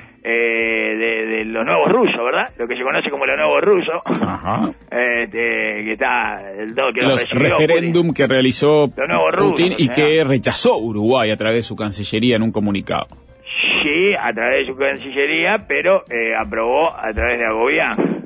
S3: de los nuevos rusos, ¿verdad? Lo que se conoce como los nuevos rusos.
S2: Ajá.
S3: Que está
S2: los referéndum que realizó Putin y
S3: señor,
S2: que rechazó Uruguay a través de su Cancillería en un comunicado.
S3: Sí, a través de su Cancillería, pero aprobó a través de Agobián.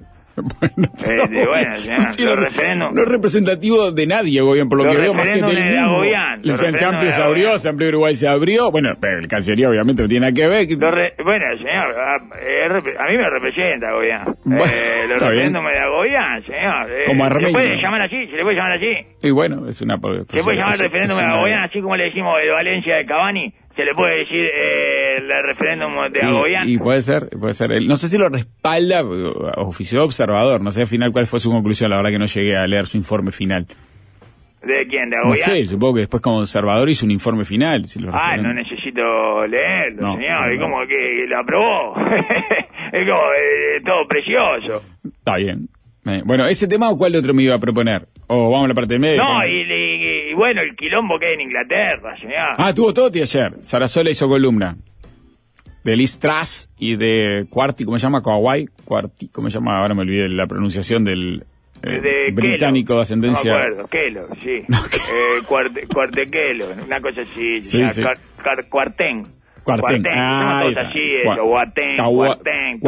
S2: No es representativo de nadie, Agobián, por lo que veo, más que del mismo. El Frente Amplio se abrió, Asamblea Uruguay se abrió, pero el Cancillería obviamente no tiene nada que ver.
S3: Señor, a mí me representa Agobián. Los referéndums de Agobián, señor.
S2: Como
S3: ¿Se le puede llamar así?
S2: Y bueno, es una...
S3: ¿Se puede llamar referéndum de Agobián, así como le decimos el Valencia de Cavani? ¿Se le puede decir el referéndum de Agobián?
S2: Y puede ser. No sé si lo respalda, ofició observador, no sé al final cuál fue su conclusión, la verdad que no llegué a leer su informe final.
S3: ¿De quién? ¿De Agobián?
S2: No sé, supongo que después como observador hizo un informe final.
S3: No necesito leerlo, señor, es como que lo aprobó. Es como todo precioso.
S2: Está bien. Bueno, ¿ese tema o cuál otro me iba a proponer? ¿O vamos a la parte del medio?
S3: No, y bueno, el quilombo que hay en Inglaterra, señor.
S2: Tuvo Totti ayer. Sarasola hizo columna. De Liz Truss y de Quarty, ¿cómo se llama? Kawhi. Quarty, ¿cómo se llama? Ahora me olvidé la pronunciación del británico de ascendencia.
S3: No me acuerdo, Kellogg, sí. No, Cuartequelo, una cosa así.
S2: Sí.
S3: Cuartén.
S2: Cuartén.
S3: Una cosa así, eso. Cuartén.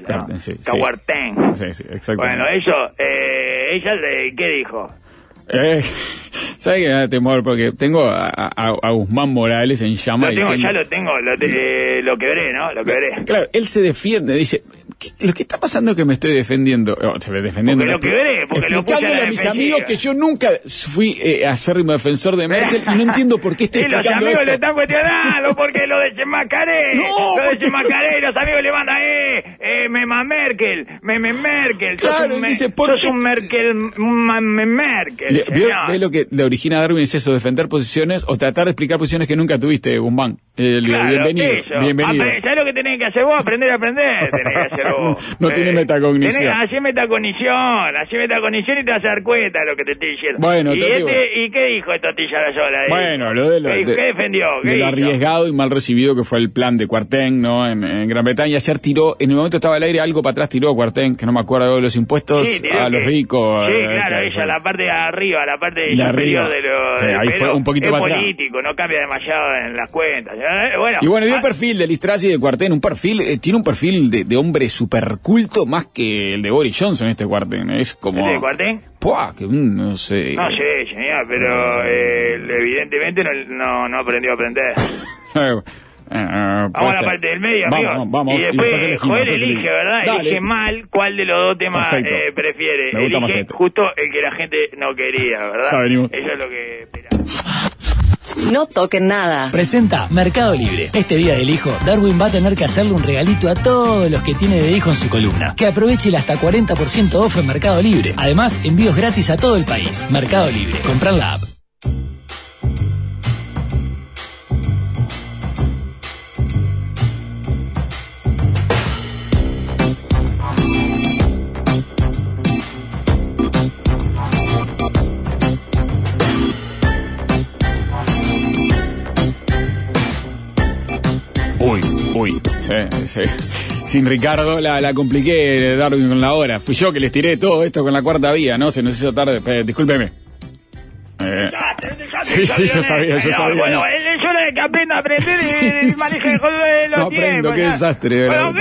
S2: Sí, exacto.
S3: Bueno, eso, ella, ¿qué dijo?
S2: ¿Sabes qué me da temor? Porque tengo a Guzmán Morales en llama.
S3: Lo quebré, ¿no? Lo quebré.
S2: Claro, él se defiende, dice, Lo que está pasando es que me estoy defendiendo. Defendiendo.
S3: Porque lo quebré, porque lo puse
S2: explicándole a mis amigos que yo nunca fui acérrimo defensor de Merkel y no entiendo por qué estoy explicando
S3: los amigos
S2: esto.
S3: le están cuestionando porque lo de Chemacaré.
S2: No,
S3: lo de Chemacaré, los amigos le mandan, Mema Merkel, Meme Merkel.
S2: Claro, dice, ¿por qué?
S3: Sos un Merkel, Merkel.
S2: ¿Ves lo que le origina a Darwin? Es eso, defender posiciones o tratar de explicar posiciones que nunca tuviste, Guzmán.
S3: Claro,
S2: bienvenido.
S3: eso.
S2: Bienvenido.
S3: ¿Sabés lo que tenés que hacer vos? Aprender a aprender. Tenés que hacer vos.
S2: No tiene metacognición.
S3: Hacé metacognición y te vas a dar cuenta de lo que te estoy diciendo.
S2: Bueno,
S3: ¿Y qué dijo Totilla Rayola?
S2: Bueno, lo de lo
S3: ¿Qué defendió?
S2: de lo arriesgado y mal recibido que fue el plan de Kwarteng, ¿no? En Gran Bretaña. Ayer tiró, en el momento estaba al aire, algo para atrás tiró Kwarteng, que no me acuerdo de los impuestos a los ricos.
S3: Sí, claro, ella, la parte de arriba, la parte superior de los...
S2: Sí, ahí fue un poquito para atrás.
S3: Es político, no cambia demasiado en las cuentas.
S2: Y bueno, vio el perfil de Liz Truss y de Kwarteng, tiene un perfil de hombre superculto más que el de Boris Johnson, este Kwarteng. Es como...
S3: ¿El de Kwarteng?
S2: ¡Puah! Que no sé.
S3: No sé, señor, pero evidentemente no aprendió a aprender. Vamos a la parte del medio, amigo.
S2: Vamos.
S3: Y después Joel elige, ¿verdad?
S2: Dale.
S3: Elige mal cuál de los dos temas prefiere.
S2: Me gusta más
S3: elige
S2: este.
S3: justo el que la gente no quería, ¿verdad?
S2: Ya venimos.
S3: Eso es lo que esperaba.
S4: No toquen nada.
S5: Presenta Mercado Libre. Este día del hijo, Darwin va a tener que hacerle un regalito a todos los que tiene de hijo en su columna. Que aproveche el hasta 40% off en Mercado Libre. Además, envíos gratis a todo el país. Mercado Libre. Comprar la app.
S2: Uy, sí. Sin Ricardo la compliqué, Darwin, con la hora. Fui yo que les tiré todo esto con la cuarta vía, ¿no? Se nos hizo tarde. Discúlpeme. Sí, yo sabía.
S3: Bueno,
S2: No.
S3: es hora de que aprenda a aprender y maneje de los
S2: no aprendo, qué desastre.
S3: Bueno,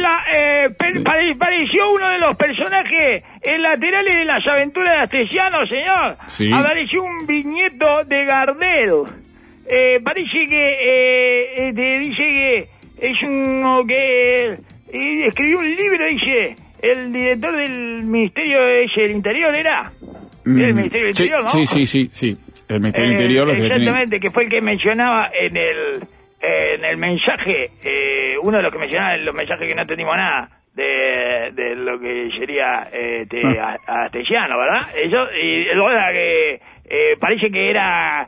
S3: pareció uno de los personajes laterales de las aventuras de Astesiano, señor.
S2: Sí.
S3: Apareció un viñeto de Gardel. Parece que dice que es uno que escribió un libro, dice, el director del Ministerio del Interior, ¿era? El Ministerio del Interior, ¿no?
S2: Sí. El Ministerio del Interior.
S3: Exactamente, que fue el que mencionaba en el mensaje, uno de los que mencionaba en los mensajes que no entendimos nada de lo que sería Astesiano, ¿verdad? Eso, y el que parece que era...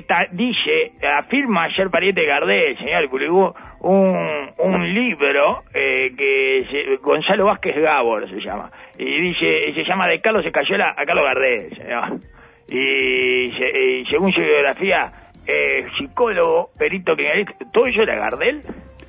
S3: afirma ser pariente de Gardel, señor, publicó un libro Gonzalo Vázquez Gabor se llama, y se llama De Carlos Escayola a Carlos Gardel, señor. Y según su biografía, psicólogo, perito criminalista, ¿todo eso era Gardel?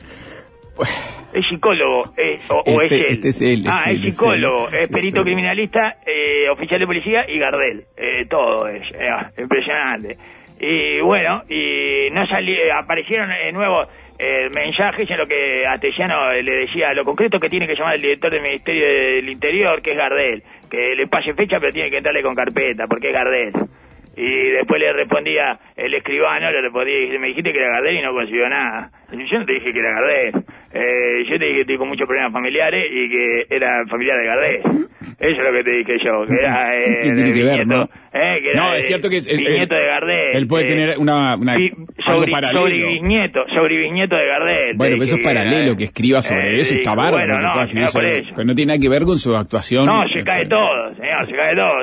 S3: Es psicólogo, o es él.
S2: Este es él.
S3: Es psicólogo, es perito criminalista, oficial de policía y Gardel. Todo es impresionante. Y bueno, aparecieron nuevos mensajes en lo que Astesiano le decía, lo concreto que tiene que llamar el director del Ministerio del Interior, que es Gardel, que le pase fecha pero tiene que entrarle con carpeta, porque es Gardel. Y después le respondía el escribano, me dijiste que era Gardel y no consiguió nada. Yo no te dije que era Gardel. Yo te dije que estoy con muchos problemas familiares y que era familiar de Gardel. Eso es lo que te dije yo, que era
S2: ¿Qué tiene que ver, no?
S3: Que era
S2: es cierto que es
S3: el nieto de Gardel.
S2: Él puede tener algo paralelo.
S3: Sobrebisnieto de Gardel.
S2: Bueno, pero eso es paralelo, que escriba sobre eso, está bárbaro.
S3: Bueno, no,
S2: pero no tiene nada que ver con su actuación.
S3: No, se cae todo, señor, se cae todo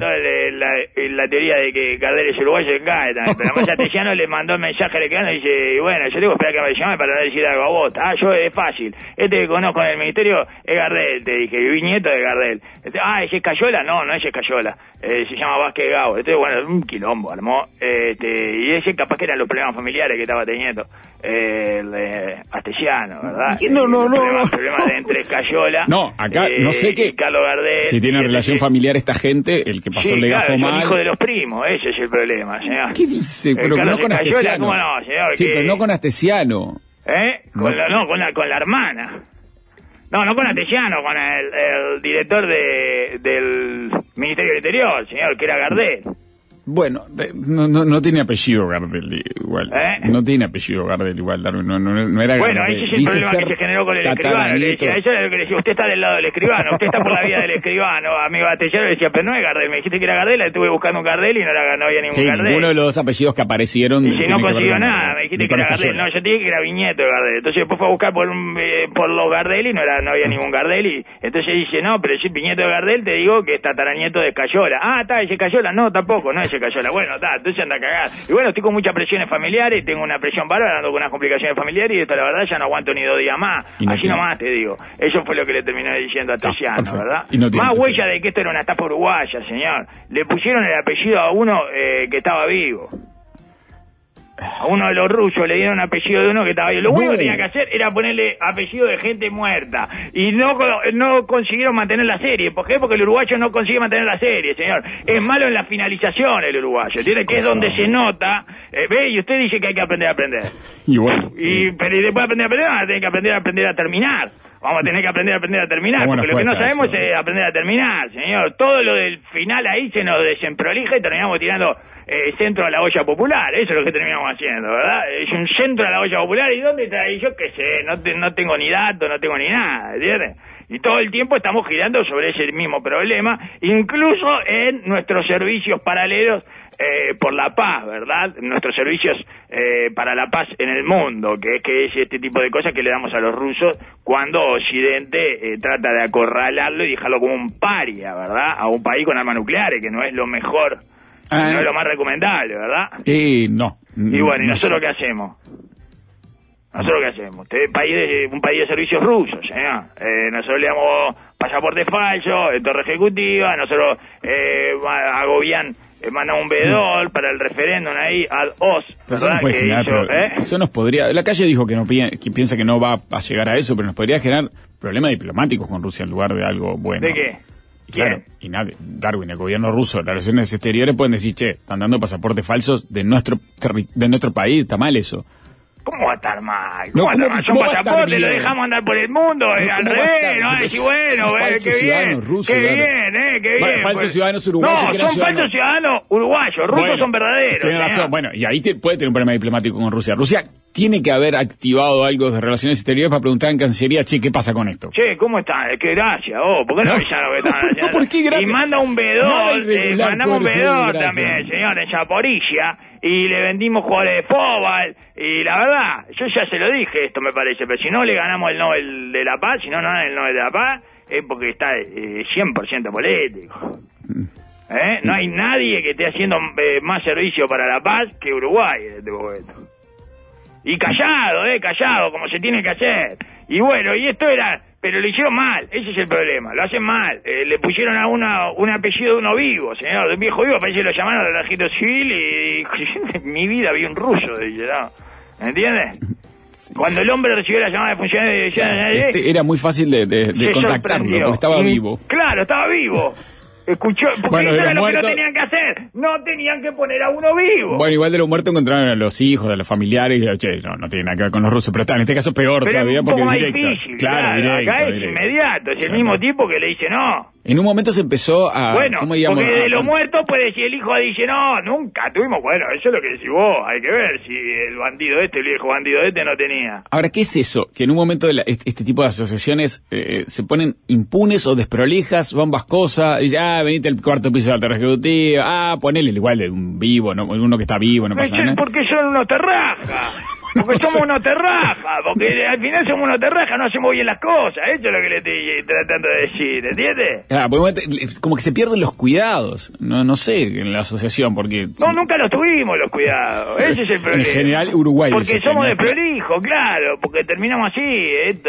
S3: la teoría de que Gardel es uruguayo, se cae también. Pero además Astesiano le mandó el mensaje al decano y dice, bueno, yo tengo que esperar que me llame para no decir algo a vos. Yo es fácil. Este que conozco en el ministerio es Gardel, te dije, bisnieto de Gardel. ¿Ese es Escayola? No es Escayola. Se llama Vázquez Gabo. Entonces, bueno, un quilombo armó. Y ese capaz que eran los problemas familiares que estaba teniendo Astesiano, ¿verdad? Los problemas de entre Escayola.
S2: No, acá no sé qué.
S3: Carlos Gardel.
S2: Si tiene relación familiar esta gente, el que pasó el legajo mal.
S3: Hijo de los primos, ese es el problema, señor.
S2: ¿Qué dice? Pero no con Astesiano.
S3: ¿Cómo no, señor?
S2: Sí, pero no con Astesiano.
S3: Con la hermana. No con Astesiano, con el director del Ministerio del Interior, señor, que era Gardel.
S2: Bueno, no tiene apellido Gardel igual. No tiene apellido Gardel igual, Darwin. No era
S3: bueno,
S2: Gardel.
S3: Ese es el problema que se generó con el escribano. Le decía, eso es lo que le decía, usted está del lado del escribano, usted está por la vía del escribano. Amigo Atellero le decía, pero no es Gardel, me dijiste que era Gardel, estuve buscando un Gardel y no había ningún Gardel.
S2: Ninguno de los dos apellidos que aparecieron.
S3: Y si no consiguió nada, me dijiste que era Gardel. No, yo te dije que era Viñeto de Gardel. Entonces después fue a buscar por los Gardel y no había ningún Gardel. Y entonces dice, no, pero si es Viñeto de Gardel, te digo que es tataranieto de Escayola. Ah, está, ese Escayola. No, tampoco, no es Escayola. Bueno, está, entonces anda a cagar. Y bueno, estoy con muchas presiones familiares, tengo una presión bárbara, ando con unas complicaciones familiares y esto la verdad ya no aguanto ni 2 días más. Así nomás te digo. Eso fue lo que le terminé diciendo a Tessiano, ¿verdad? Más huella de que esto era una estafa uruguaya, señor. Le pusieron el apellido a uno que estaba vivo. A uno de los rusos le dieron apellido de uno que estaba vivo. Lo único que tenía que hacer era ponerle apellido de gente muerta. Y no consiguieron mantener la serie. ¿Por qué? Porque el uruguayo no consigue mantener la serie, señor. Es malo en la finalización el uruguayo. Tiene que es donde se nota. Ve, y usted dice que hay que aprender a aprender.
S2: Y bueno.
S3: Pero y después de aprender a aprender, vamos a tener que aprender a terminar. Vamos a tener que aprender a terminar. Porque lo que no sabemos es aprender a terminar, señor. Todo lo del final ahí se nos desemprolija y terminamos tirando centro a la olla popular. Eso es lo que terminamos haciendo, ¿verdad? Es un centro a la olla popular. ¿Y dónde está ahí? Yo qué sé, no tengo ni datos, no tengo ni nada, ¿entiendes? Y todo el tiempo estamos girando sobre ese mismo problema, incluso en nuestros servicios paralelos por la paz, ¿verdad? Nuestros servicios para la paz en el mundo, que es este tipo de cosas que le damos a los rusos cuando Occidente trata de acorralarlo y dejarlo como un paria, ¿verdad? A un país con armas nucleares, que no es lo mejor, no es lo más recomendable, ¿verdad?
S2: No.
S3: Y bueno, ¿y nosotros qué hacemos? ¿Nosotros qué hacemos? Un país de servicios rusos, señor. Nosotros le damos pasaporte falso, torre ejecutiva, nosotros agobian manda un vedor para el referéndum ahí, ad os, ¿verdad?
S2: Eso nos podría... La calle dijo que piensa que no va a llegar a eso, pero nos podría generar problemas diplomáticos con Rusia en lugar de algo bueno.
S3: ¿De qué?
S2: Claro, y nadie, Darwin, el gobierno ruso, las relaciones exteriores pueden decir, están dando pasaportes falsos de nuestro país, está mal eso.
S3: ¿Cómo va a estar mal? ¿Cómo va a estar mal? Son pasaportes, lo dejamos andar por el mundo, al revés, ¿no? Decir, bueno, qué bien,
S2: ruso,
S3: qué bien, qué bien.
S2: Falsos ciudadanos uruguayos.
S3: No, son falsos ciudadanos uruguayos, rusos son verdaderos.
S2: Tiene razón, bueno, y ahí puede tener un problema diplomático con Rusia. Rusia tiene que haber activado algo de relaciones exteriores para preguntar en Cancillería, ¿qué pasa con esto?
S3: ¿Cómo están? Qué gracia, ¿por qué no avisan lo que están haciendo?
S2: ¿Por qué gracias?
S3: Y manda un vedor, mandamos un vedor también, señor, en Zaporizhia, y le vendimos jugadores de fútbol, y la verdad, yo ya se lo dije esto me parece, pero si no le ganamos el Nobel de la Paz, si no dan el Nobel de la Paz, es porque está 100% político. No hay nadie que esté haciendo más servicio para la paz que Uruguay en este momento. Y callado, como se tiene que hacer. Y bueno, y esto era... Pero lo hicieron mal, ese es el problema, lo hacen mal. Le pusieron a un apellido de uno vivo, señor, de un viejo vivo, parece que lo llamaron del registro civil y en mi vida vi un ruso, dice, ¿no? ¿Me entiendes? Sí. Cuando el hombre recibió la llamada de funciones de
S2: era muy fácil de contactarlo, porque estaba vivo.
S3: Claro, estaba vivo. Escuchó, porque eso era lo que no tenían que hacer. No tenían que poner a uno vivo.
S2: Bueno, igual de los muertos encontraron a los hijos, a los familiares, y no tiene nada que ver con los rusos, pero en este caso peor todavía porque es directo.
S3: Difícil, claro, acá es inmediato, es el mismo tipo que le dice no.
S2: En un momento se empezó a...
S3: Bueno, porque de los muertos puede decir el hijo dice no, nunca tuvimos, bueno, eso es lo que decís vos, hay que ver si el bandido el viejo bandido no tenía.
S2: Ahora, ¿qué es eso? Que en un momento este tipo de asociaciones se ponen impunes o desprolijas, bombas cosas, y dice, venite al cuarto piso de la torre ejecutiva, ponele igual de un vivo, ¿no? Uno que está vivo, no pasa nada.
S3: Porque son unos terrajas. Porque somos unos terrajas, porque al final somos unos terrajas, no hacemos bien las cosas, eso es lo que le estoy tratando de decir, ¿entiendes?
S2: Como que se pierden los cuidados, no sé, en la asociación, porque...
S3: No, nunca los tuvimos los cuidados, ese es el problema.
S2: En general, Uruguay...
S3: Porque somos de prolijo, claro, porque terminamos así,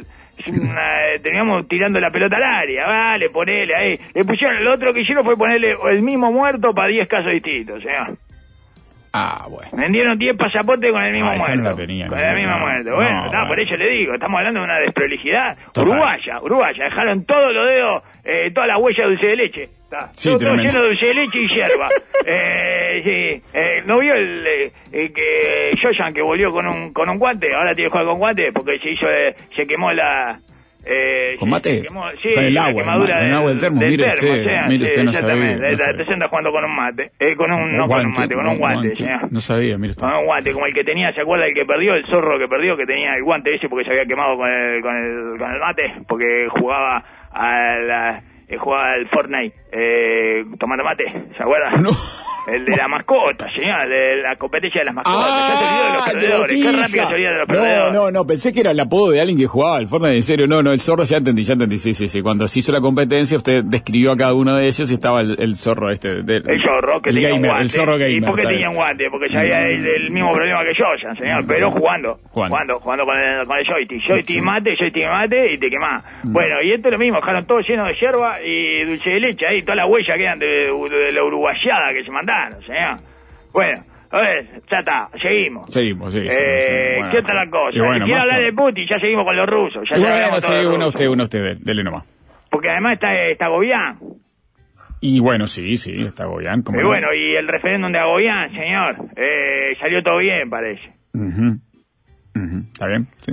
S3: teníamos tirando la pelota al área, vale, ponele ahí. Le pusieron, lo otro que hicieron fue ponerle el mismo muerto para 10 casos distintos, señor.
S2: Bueno.
S3: Vendieron 10 pasaportes con el mismo muerto.
S2: No la tenía,
S3: con el mismo muerto. Bueno, por eso le digo, estamos hablando de una desprolijidad uruguaya. Dejaron todos los dedos, toda la huella de dulce de leche.
S2: Sí,
S3: todo lleno de dulce de leche y hierba. ¿No vio que Joyan que volvió con un guante? Ahora tiene que jugar con guante porque se quemó
S2: ¿Con mate?
S3: Sí,
S2: con el agua,
S3: quemadura
S2: el agua del termo. Mire usted, no sabía.
S3: Te sientas jugando con un mate. Con un guante, señor.
S2: No sabía, mire usted.
S3: Con un guante, como el que tenía, ¿se acuerda el que perdió? El zorro que perdió, que tenía el guante ese porque se había quemado con el mate, porque jugaba al Fortnite tomando mate, ¿se acuerda?
S2: No.
S3: El de la mascota, señor, de la competencia de las mascotas. Ya se olvidó de los perdedores. Qué rápido se olvidó de los perdedores.
S2: No, pensé que era el apodo de alguien que jugaba al Fortnite, en serio. No, el zorro, ya entendí. Sí. Cuando se hizo la competencia, usted describió a cada uno de ellos y estaba el zorro el
S3: zorro que tenía un guante.
S2: El zorro gamer.
S3: ¿Y por qué tenía un guante? Porque sabía el mismo problema que yo, señor, pero jugando con el joystick mate, y te quemás. Bueno, y esto es lo mismo, dejaron todo lleno de yerba y dulce de leche ahí, todas las huellas quedan de la uruguayada que se mandaron, señor. Bueno, a ver, ya está, seguimos.
S2: Sí.
S3: Bueno, ¿qué otra cosa?
S2: Bueno,
S3: quiero hablar de Putin, ya seguimos con los rusos.
S2: Una usted, dele nomás.
S3: Porque además está Gobián.
S2: Y bueno, sí, está Gobián.
S3: Y bueno, y el referéndum de Gobián, señor, salió todo bien, parece.
S2: ¿Está bien? Sí.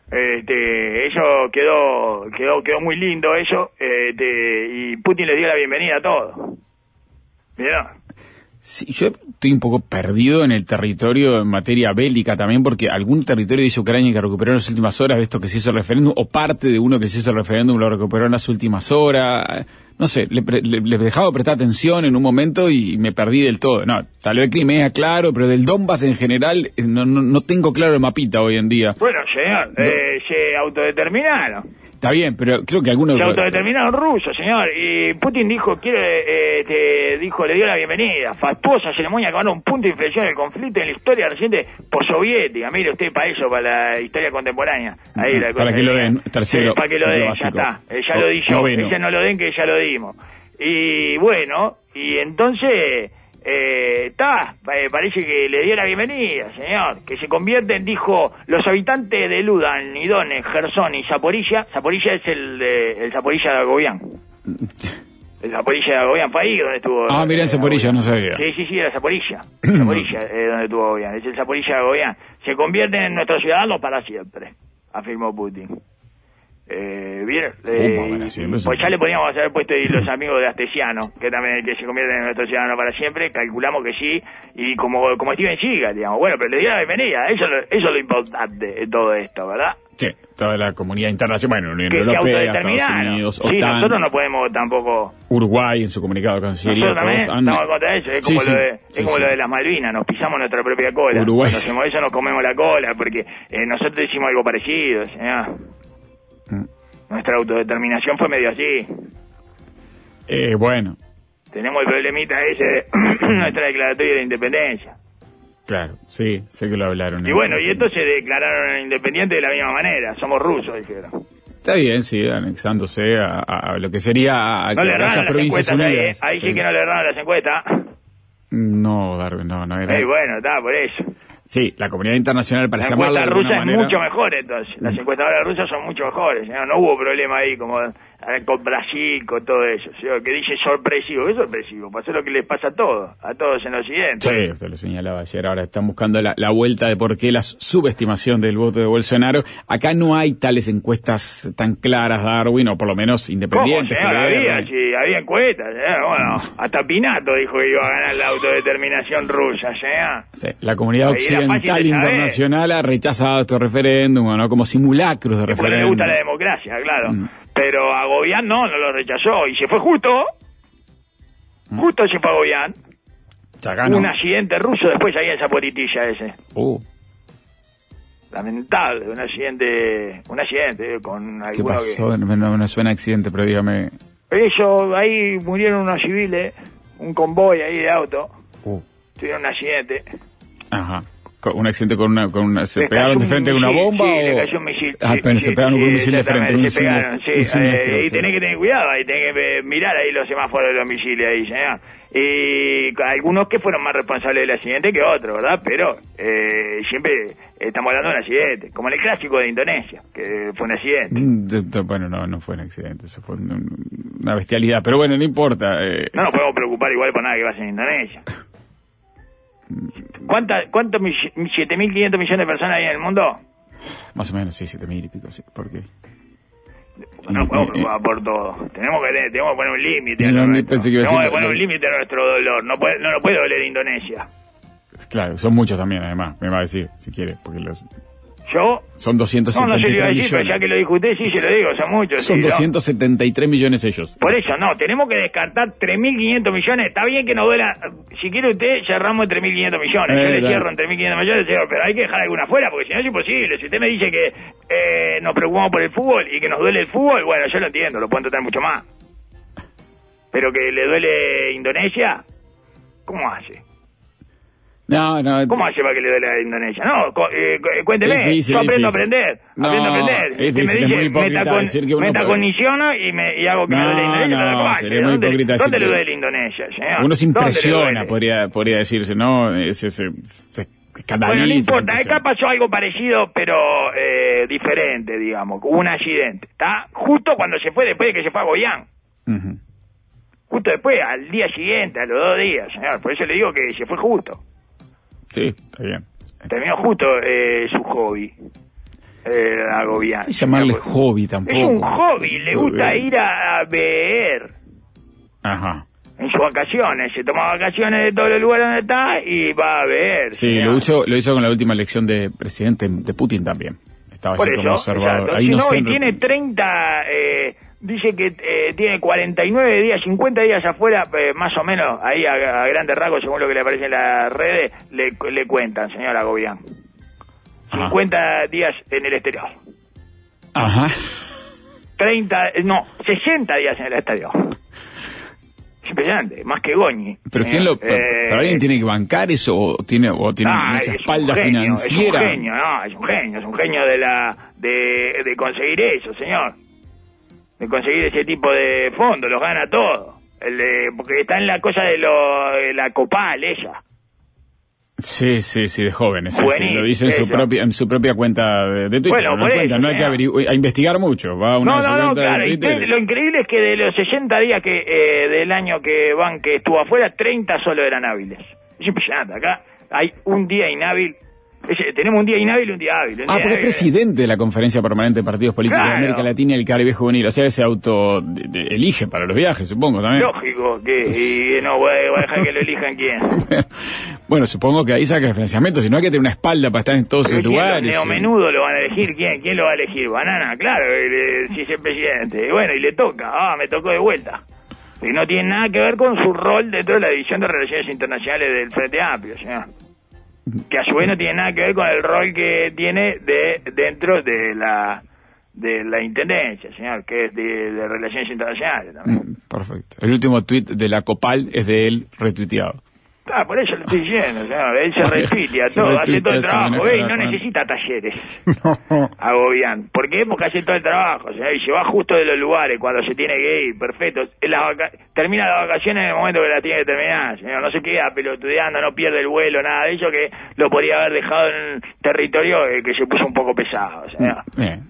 S3: Eso quedó muy lindo eso, y Putin le dio la bienvenida a todo. ¿Vieron?
S2: Sí, yo estoy un poco perdido en el territorio en materia bélica también, porque algún territorio dice Ucrania que recuperó en las últimas horas de esto que se hizo el referéndum, o parte de uno que se hizo el referéndum lo recuperó en las últimas horas. No sé, le dejaba de prestar atención en un momento y me perdí del todo. No, tal vez Crimea, claro, pero del Donbass en general no tengo claro el mapita hoy en día.
S3: Bueno, señor, se autodeterminaron.
S2: Está bien, pero creo que algunos...
S3: Se autodeterminaron rusos, señor, y Putin dijo, le dio la bienvenida. Fastuosa ceremonia que va a dar un punto de inflexión en el conflicto en la historia reciente postsoviética. Mire usted, para eso, para la historia contemporánea. Ahí
S2: para que lo den, tercero.
S3: Para que lo den, ya está. Ya lo di yo. Ese no lo den, que ya lo dimos. Y bueno, y entonces... parece que le dio la bienvenida, señor, que se convierten, dijo, los habitantes de Ludan, Donetsk, Gerson y Zaporilla es el Zaporilla de Agobián. El Zaporilla de Agobián fue ahí donde estuvo.
S2: Mira, en Zaporilla, no sabía.
S3: Sí, era Zaporilla. Zaporilla donde estuvo Agobián, es el Zaporilla de Agobián. Se convierten en nuestros ciudadanos para siempre, afirmó Putin. Bien, pues ya le podíamos haber puesto los amigos de Astesiano, que también que se convierten en nuestro ciudadano para siempre, calculamos que sí, y como Steven Seagal, digamos, bueno, pero le dio la bienvenida, eso es lo importante de todo esto, ¿verdad?
S2: Sí, toda la comunidad internacional, bueno, Unión Europea, Estados Unidos,
S3: sí,
S2: OTAN,
S3: nosotros no podemos tampoco...
S2: Uruguay en su comunicado con Cancillería,
S3: nosotros también estamos contra eso, es como lo de las Malvinas, nos pisamos nuestra propia cola,
S2: Uruguay.
S3: Cuando hacemos eso nos comemos la cola, porque nosotros hicimos algo parecido, señor. Nuestra autodeterminación fue medio así.
S2: Bueno.
S3: Tenemos el problemita ese de nuestra declaratoria de independencia.
S2: Claro, sí, sé que lo hablaron.
S3: Y bueno, y estos se declararon independientes de la misma manera. Somos rusos, dijeron.
S2: Está bien, sí, anexándose a lo que sería a
S3: no le
S2: las provincias unidas.
S3: Ahí sí que no le erraron las encuestas.
S2: No, Darwin, no era.
S3: Bueno, está, por eso.
S2: Sí, la comunidad internacional, para llamarla de alguna manera...
S3: La encuesta rusa es mucho mejor, entonces. Las encuestadoras rusas son mucho mejores. No hubo problema ahí como con Brasil, con todo eso. Que dice sorpresivo. ¿Qué sorpresivo? Pasó lo que les pasa a todos en Occidente.
S2: Sí, usted lo señalaba ayer. Ahora están buscando la vuelta de por qué la subestimación del voto de Bolsonaro. Acá no hay tales encuestas tan claras, Darwin, o por lo menos independientes.
S3: ¿Cómo, señor? Había encuestas. Bueno, hasta Pinato dijo que iba a ganar la autodeterminación rusa.
S2: Sí, la comunidad occidental internacional ha rechazado estos referéndums, ¿no? Como simulacros de referéndum.
S3: Le gusta la democracia, claro. Pero a Gobián no lo rechazó. Y se fue justo se fue a Gobián. Un accidente ruso después ahí en Zaporitilla ese. Lamentable, un accidente con alguno.
S2: ¿Qué pasó? No me suena accidente, pero dígame.
S3: Eso, ahí murieron unos civiles, un convoy ahí de auto. Tuvieron un accidente.
S2: Ajá. Un accidente ¿se pegaron de frente con una bomba?
S3: Sí, le cayó un misil.
S2: Pero se pegaron con un misil de frente.
S3: Se pegaron, y tenés que tener cuidado, ahí tenés que mirar ahí los semáforos de los misiles ahí, señor. Y algunos que fueron más responsables del accidente que otros, ¿verdad? Pero siempre estamos hablando de un accidente, como en el clásico de Indonesia, que fue un accidente.
S2: Bueno, no fue un accidente, eso fue una bestialidad, pero bueno, no importa.
S3: No nos podemos preocupar igual por nada que pase en Indonesia. ¿Cuántos 7.500 millones de personas hay en el mundo?
S2: Más o menos, sí, 7.000 y pico, sí. ¿Por qué?
S3: No podemos preocupar por todo. Tenemos que poner un límite.
S2: Tenemos que
S3: poner un límite a nuestro dolor. No nos puede doler Indonesia.
S2: Claro, son muchos también, además. Me va a decir, si quiere, porque
S3: ¿Yo?
S2: Son 273
S3: no se lo iba a decir,
S2: millones.
S3: pero ya que lo dijo usted, sí, se lo digo, son muchos.
S2: Son
S3: sí,
S2: 273 millones ellos.
S3: Por eso, no, tenemos que descartar 3.500 millones. Está bien que nos duela. Si quiere usted, cerramos en 3.500 millones. Yo le cierro en 3.500 millones, pero hay que dejar alguna fuera, porque si no es imposible. Si usted me dice que nos preocupamos por el fútbol y que nos duele el fútbol, bueno, yo lo entiendo, lo pueden tratar mucho más. Pero que le duele Indonesia, ¿cómo hace?
S2: No.
S3: ¿Cómo hace para que le duele a Indonesia? No, cuénteme, yo aprendo a aprender.
S2: Es difícil, es muy hipócrita decir que uno
S3: me condiciono y hago que me duele Indonesia.
S2: No, sería muy hipócrita decir
S3: ¿Dónde le duele Indonesia, señor?
S2: Uno se impresiona, podría decirse, ¿no? Se escandaliza.
S3: Bueno, no importa, acá pasó algo parecido, pero diferente, digamos, un accidente, ¿está? Justo cuando se fue, después de que se fue a Goián.
S2: Uh-huh.
S3: Justo después, al día siguiente, a los 2 días, señor. Por eso le digo que se fue justo.
S2: Sí, está bien.
S3: Terminó justo su hobby. Agobián.
S2: No sé llamarle hobby tampoco.
S3: Es un hobby, le gusta ir a ver.
S2: Ajá.
S3: En sus vacaciones, se toma vacaciones de todos los lugares donde está y va a ver.
S2: Sí, lo hizo con la última elección de presidente de Putin también. Estaba
S3: por
S2: así
S3: eso,
S2: como observador. Ahí
S3: si
S2: no sé,
S3: y tiene 30... dice que tiene 49 días, 50 días afuera, más o menos, ahí a grandes rasgos, según lo que le aparece en las redes, le cuentan, señora Gobián. 50 días en el exterior.
S2: Ajá.
S3: 60 días en el exterior. Es impresionante, más que Goñi.
S2: ¿Pero quién pero alguien tiene que bancar eso o tiene mucha espalda financiera?
S3: Es un genio de conseguir eso, señor. De conseguir ese tipo de fondos, los gana todo. Porque está en la cosa de la Copal, ella.
S2: Sí, de jóvenes. Sí, lo dice en su propia cuenta de Twitter.
S3: Bueno,
S2: no hay que investigar mucho. Va una
S3: claro. Lo increíble es que de los 60 días del año que estuvo afuera, 30 solo eran hábiles. Es impresionante. Acá hay un día inhábil. Tenemos un día inhábil y un día hábil.
S2: Pero es presidente de la Conferencia Permanente de Partidos Políticos de América Latina y el Caribe Juvenil. O sea, se elige para los viajes, supongo, también.
S3: Lógico, y no voy a dejar que lo elijan quién.
S2: Bueno, supongo que ahí saca financiamiento, si no hay que tener una espalda para estar en todos esos lugares.
S3: Neomenudo lo van a elegir, ¿quién lo va a elegir? Banana, claro, si es el presidente. Bueno, y le toca, me tocó de vuelta. Y no tiene nada que ver con su rol dentro de la División de Relaciones Internacionales del Frente Amplio, señor. Que a su vez no tiene nada que ver con el rol que tiene dentro de la Intendencia, señor, que es de Relaciones Internacionales también.
S2: Perfecto. El último tuit de la Copal es de él retuiteado.
S3: Por eso lo estoy diciendo, señor. Él se retuitea todo, hace todo el trabajo. No necesita talleres. Agobián. ¿Por qué? Porque hace todo el trabajo, señor, y se va justo de los lugares cuando se tiene que ir. Perfecto. Termina las vacaciones en el momento que las tiene que terminar, señor. No se queda pelotudeando, no pierde el vuelo, nada de eso, que lo podría haber dejado en territorio que se puso un poco pesado, señor.
S2: Bien.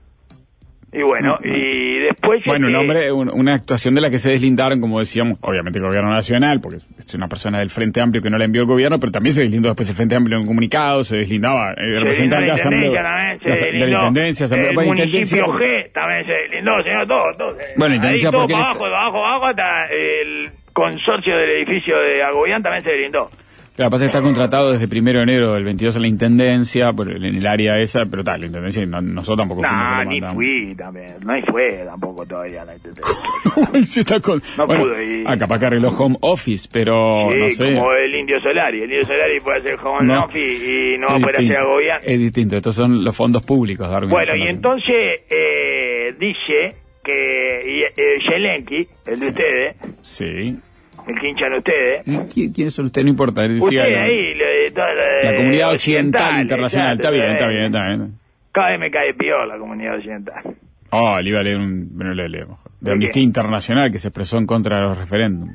S3: Y bueno, y después...
S2: Bueno, una actuación de la que se deslindaron, como decíamos, obviamente el gobierno nacional, porque es una persona del Frente Amplio que no la envió el gobierno, pero también se deslindó después el Frente Amplio en un comunicado, se deslindaba el representante de la Intendencia,
S3: el municipio G también se deslindó, señor, todo.
S2: Bueno, Intendencia
S3: todo
S2: porque...
S3: abajo, hasta el consorcio del edificio de Agobián también se deslindó.
S2: Lo que pasa es que está contratado desde 1 de enero del 22 en la Intendencia, en el área esa, pero la Intendencia, nosotros tampoco fuimos.
S3: Ni fui también, no fue tampoco todavía la Intendencia.
S2: Pude ir. Capaz que arregló home office, pero
S3: sí,
S2: no sé.
S3: Como el Indio Solari puede hacer home office y no va a poder hacer a Gobián.
S2: Es distinto, estos son los fondos públicos, Darwin.
S3: Bueno, y entonces dice que Zelensky, el de ustedes...
S2: Sí.
S3: El que hinchan ustedes.
S2: ¿Quiénes son ustedes? No importa.
S3: Usted ahí,
S2: la comunidad occidental internacional. Está bien.
S3: Cada vez me cae peor la comunidad occidental.
S2: Le iba a leer bueno, le leo mejor. De Amnistía Internacional, que se expresó en contra de los referéndums.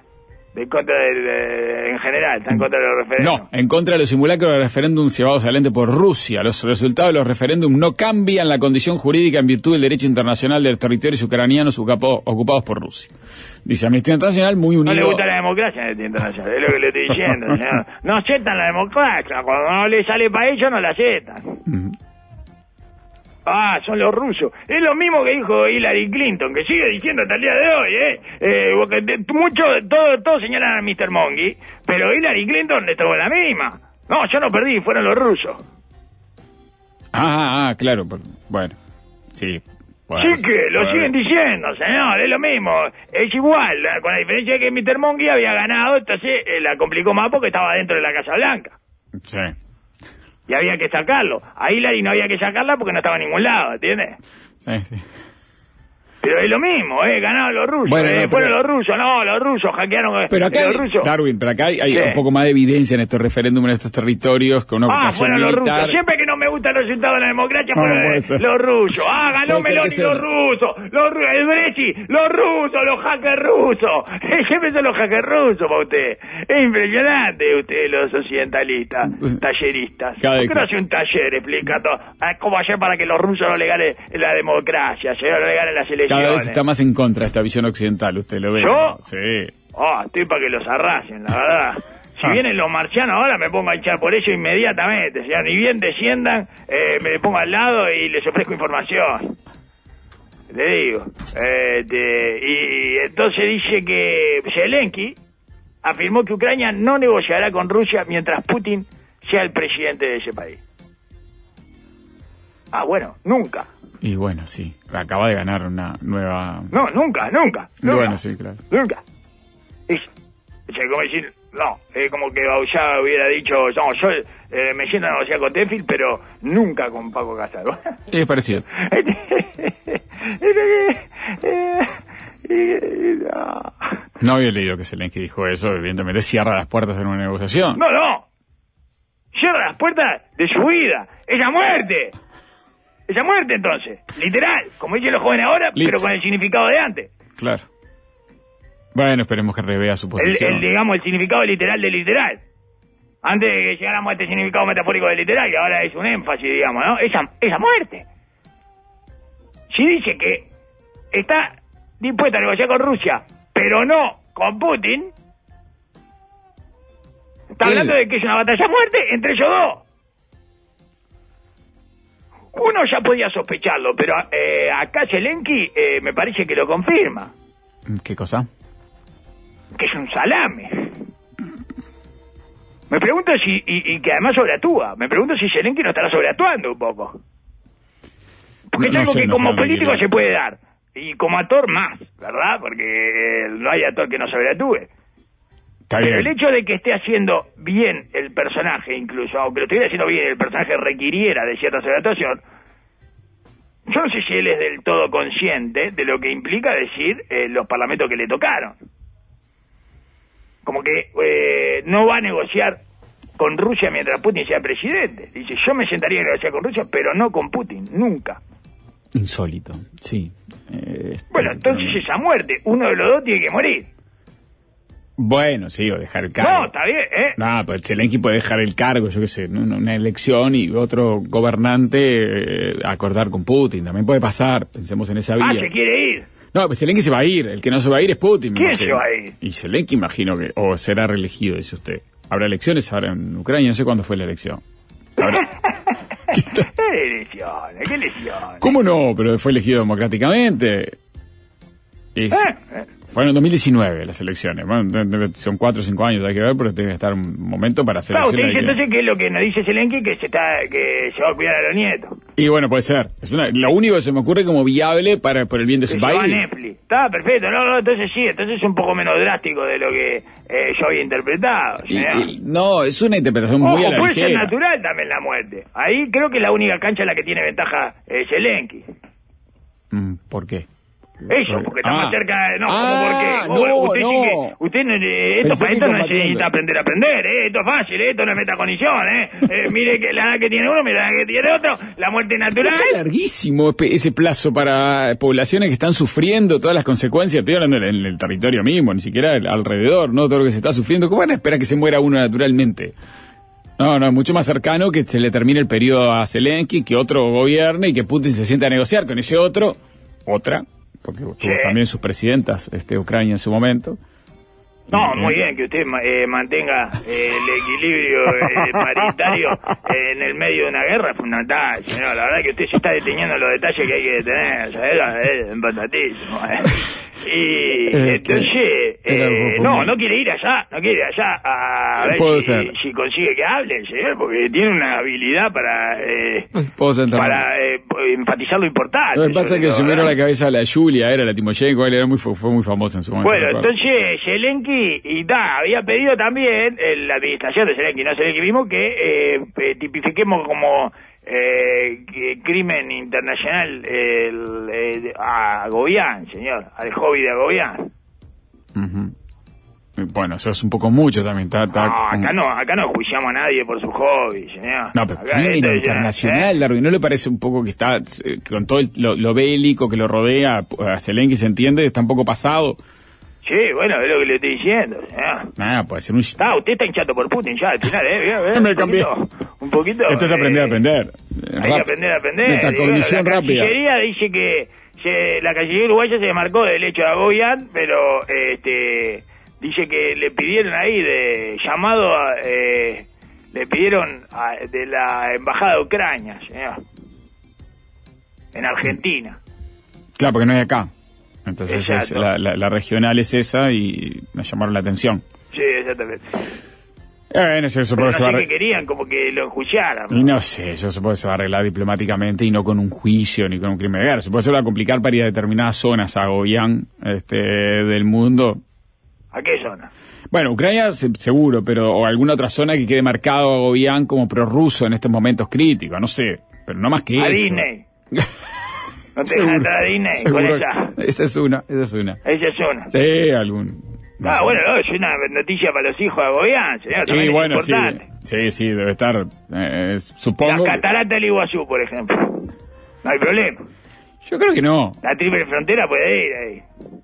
S3: En general, está en contra de los referéndums.
S2: No, en contra de los simulacros de referéndum llevados adelante por Rusia. Los resultados de los referéndums no cambian la condición jurídica en virtud del derecho internacional de los territorios ucranianos ocupados por Rusia. Dice Amnistía Internacional, muy unido...
S3: No le gusta la democracia en Amnistía Internacional, es lo que le estoy diciendo, señor. No aceptan la democracia, cuando no le sale para ellos no la aceptan. son los rusos. Es lo mismo que dijo Hillary Clinton, que sigue diciendo hasta el día de hoy, porque todos señalan a Mr. Mongi, pero Hillary Clinton estuvo en la misma. No, yo no perdí, fueron los rusos.
S2: Claro, bueno, sí.
S3: Sí que lo siguen diciendo, señor, es lo mismo. Es igual, con la diferencia de que Mr. Mongi había ganado, entonces la complicó más porque estaba dentro de la Casa Blanca.
S2: Sí.
S3: Y había que sacarlo. A Hillary no había que sacarla porque no estaba en ningún lado, ¿entiendes?
S2: Sí.
S3: Pero es lo mismo, ganaron los rusos.
S2: Bueno,
S3: fueron los rusos hackearon.
S2: Pero acá,
S3: los rusos.
S2: Darwin, pero acá hay un poco más de evidencia en estos referéndums, en estos territorios, con una ocupación
S3: fueron
S2: militar.
S3: Los rusos. Siempre que no me gusta el resultado de la democracia, fueron los rusos. Ganó Meloni los rusos. El Brechi, los rusos, los hackers rusos. Siempre son los hackers rusos para usted. Es impresionante usted, los occidentalistas, talleristas. ¿Por qué no hace un taller? Explica todo. ¿Cómo hacer para que los rusos no le ganen la democracia? No le ganen las elecciones.
S2: Cada vez está más en contra de esta visión occidental, usted lo ve.
S3: ¿Yo?
S2: Sí.
S3: Estoy para que los arrasen, la verdad. Si vienen los marcianos ahora me pongo a hinchar por ellos inmediatamente. O sea, ni bien desciendan, me pongo al lado y les ofrezco información. Le digo. Y entonces dice que Zelensky afirmó que Ucrania no negociará con Rusia mientras Putin sea el presidente de ese país. Bueno, nunca.
S2: Y bueno, sí, acaba de ganar una nueva...
S3: No, nunca.
S2: Bueno, sí, claro.
S3: Nunca. Es como decir, es como que Baullá hubiera dicho, no, yo me siento a negociar con Tenfield, pero nunca con Paco Casaro.
S2: Es parecido. No había leído que Zelensky dijo eso, evidentemente cierra las puertas en una negociación.
S3: No. Cierra las puertas de su vida. Es la muerte. Esa muerte, entonces, literal, como dicen los jóvenes ahora, pero con el significado de antes.
S2: Claro. Bueno, esperemos que revea su posición.
S3: Digamos, el significado literal de literal. Antes de que llegáramos a este significado metafórico de literal, que ahora es un énfasis, digamos, ¿no? Esa muerte. Si dice que está dispuesta a negociar con Rusia, pero no con Putin, está hablando de que es una batalla a muerte entre ellos dos. Uno ya podía sospecharlo, pero acá Zelensky me parece que lo confirma.
S2: ¿Qué cosa?
S3: Que es un salame. Me pregunto si, y que además sobreactúa, me pregunto si Zelensky no estará sobreactuando un poco. Porque es algo que como político se puede dar, y como actor más, ¿verdad? Porque no hay actor que no sobreactúe. Pero el hecho de que esté haciendo bien el personaje, incluso, aunque lo estuviera haciendo bien, el personaje requiriera de cierta sobreactuación, yo no sé si él es del todo consciente de lo que implica decir los parlamentos que le tocaron. Como que no va a negociar con Rusia mientras Putin sea presidente. Dice, yo me sentaría a negociar con Rusia, pero no con Putin, nunca.
S2: Insólito, sí.
S3: Bueno, entonces esa muerte, uno de los dos tiene que morir.
S2: Bueno, sí, o dejar el cargo.
S3: No, está bien,
S2: No, pues Zelensky puede dejar el cargo, yo qué sé, una elección y otro gobernante acordar con Putin. También puede pasar, pensemos en esa vía.
S3: Se quiere ir.
S2: No, pues Zelensky se va a ir, el que no se va a ir es Putin.
S3: ¿Quién se va a ir?
S2: Y Zelensky imagino que, o será reelegido, dice usted. Habrá elecciones ahora en Ucrania, no sé cuándo fue la elección.
S3: ¿Qué elecciones?
S2: ¿Cómo no? Pero fue elegido democráticamente. Fueron en 2019 las elecciones. Bueno, son 4 o 5 años, hay que ver, pero tiene que estar un momento para hacer
S3: usted dice entonces que es lo que nos dice Zelensky, que se va a cuidar a los nietos.
S2: Y bueno, puede ser. Lo único que se me ocurre como viable por el bien de su país.
S3: Está perfecto, no, entonces sí, entonces es un poco menos drástico de lo que yo había interpretado.
S2: No, es una interpretación muy a la
S3: puede
S2: ligera.
S3: ser natural también la muerte. Ahí creo que es la única cancha en la que tiene ventaja Zelensky.
S2: ¿Por qué?
S3: Eso, porque está más cerca, usted esto no necesita aprender, esto es fácil, esto no es metacognición, mire que la edad que tiene uno, mire la edad que tiene otro, la muerte natural.
S2: Es larguísimo ese plazo para poblaciones que están sufriendo todas las consecuencias, estoy hablando en el territorio mismo, ni siquiera alrededor, no todo lo que se está sufriendo. ¿Cómo van a esperar que se muera uno naturalmente? No, es mucho más cercano que se le termine el periodo a Zelensky, que otro gobierne y que Putin se sienta a negociar con ese otra, porque tuvo también sus presidentas, Ucrania en su momento.
S3: No, muy bien que usted mantenga el equilibrio paritario en el medio de una guerra, es fundamental, señor. La verdad que usted se está deteniendo en los detalles que hay que detener, ¿sabes? Es importantísimo. Y entonces, no quiere ir allá, a ver si consigue que hable, señor, porque tiene una habilidad para enfatizar lo importante.
S2: Lo que pasa es que se me vino a la cabeza la Yulia, era la Timoshenko, él fue muy famosa en su momento.
S3: Bueno, entonces Zelensky había pedido también la administración de Zelensky, no Zelensky mismo, que tipifiquemos como crimen internacional a Agobián, señor, al hobby de Agobián.
S2: Bueno, eso es un poco mucho también.
S3: Acá no juiciamos a nadie por su hobby, señor.
S2: No, pero crimen internacional, Darwin, ¿no le parece un poco que está con todo lo bélico que lo rodea a Zelensky, se entiende, está un poco pasado?
S3: Sí, bueno, es lo que le estoy diciendo, señor.
S2: Puede ser un...
S3: usted está hinchando por Putin ya al final,
S2: Me cambié.
S3: Un poquito.
S2: Esto es aprender a aprender.
S3: Hay que aprender a aprender.
S2: Metacognición rápida.
S3: La Cancillería dice que la Cancillería uruguaya se marcó del hecho de Agobián, pero dice que le pidieron ahí de llamado, le pidieron de la Embajada de Ucrania, señor, en Argentina.
S2: Claro, porque no hay acá. Entonces la regional es esa y nos llamaron la atención.
S3: Sí, exactamente.
S2: No sé, supongo
S3: pero no sé qué querían, como que lo enjuiciaran.
S2: Y no sé, yo supongo que se va a arreglar diplomáticamente y no con un juicio ni con un crimen de guerra. Supongo que se va a complicar para ir a determinadas zonas, a Agobián, del mundo.
S3: ¿A qué zona?
S2: Bueno, Ucrania seguro, pero o alguna otra zona que quede marcado a Agobián como prorruso en estos momentos críticos, no sé, pero no más que
S3: a
S2: eso.
S3: Disney. ¿No te van a entrar a Disney con esa?
S2: Esa es una.
S3: ¿Esa es una?
S2: Sí, algún... No sé.
S3: Bueno, es una noticia para los hijos de Agobián, señor.
S2: Sí, bueno, sí, debe estar, supongo...
S3: Las cataratas del Iguazú, por ejemplo. No hay problema.
S2: Yo creo que no.
S3: La triple frontera puede ir ahí.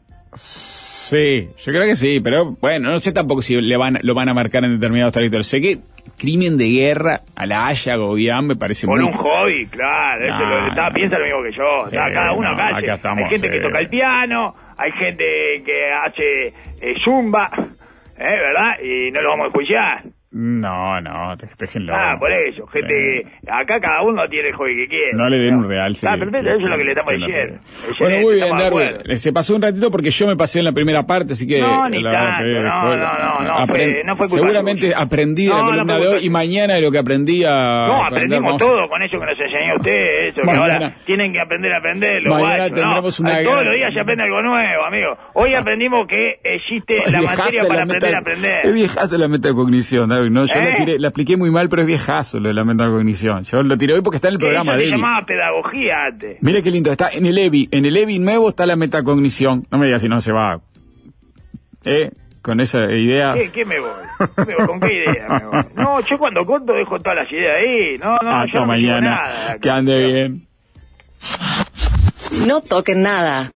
S2: Sí, yo creo que sí, pero bueno, no sé tampoco si lo van a marcar en determinados territorios. Sé que crimen de guerra a la Haya, Agobián, me parece
S3: por
S2: mucho.
S3: Un hobby, claro. Piensa lo mismo que yo. Sí, cada uno acá. Hay gente que toca el piano, hay gente que hace zumba, ¿verdad? Y no lo vamos a enjuiciar.
S2: No, déjenlo.
S3: Por eso, gente que acá cada uno tiene el hobby que quiere.
S2: No le den un real.
S3: Perfecto, eso es lo que le estamos diciendo.
S2: Bueno, muy bien, Darwin. Se pasó un ratito porque yo me pasé en la primera parte, así que...
S3: No, ni tanto, no fue culpa
S2: seguramente
S3: suya.
S2: Aprendí de la columna de hoy y mañana de lo que aprendí
S3: aprendimos todo con eso que nos enseñó usted, eso, que ahora tienen que aprender a aprender.
S2: Mañana tendremos una...
S3: Todos los días se aprende algo nuevo, amigo. Hoy aprendimos que existe la materia para aprender a aprender.
S2: Es viejazo la metacognición, Darwin. No, yo la expliqué muy mal, pero es viejazo lo de la metacognición. Yo lo tiré hoy porque está en el programa de Evi.
S3: Se llamaba pedagogía antes.
S2: Mire qué lindo, está en el Evi. En el Evi nuevo está la metacognición. No me digas si no se va. Con esa idea.
S3: ¿Qué me voy? ¿Con qué idea me voy? No, yo cuando corto dejo todas las ideas ahí. Yo no
S2: mañana.
S3: Digo nada.
S2: Que ande bien.
S4: No toquen nada.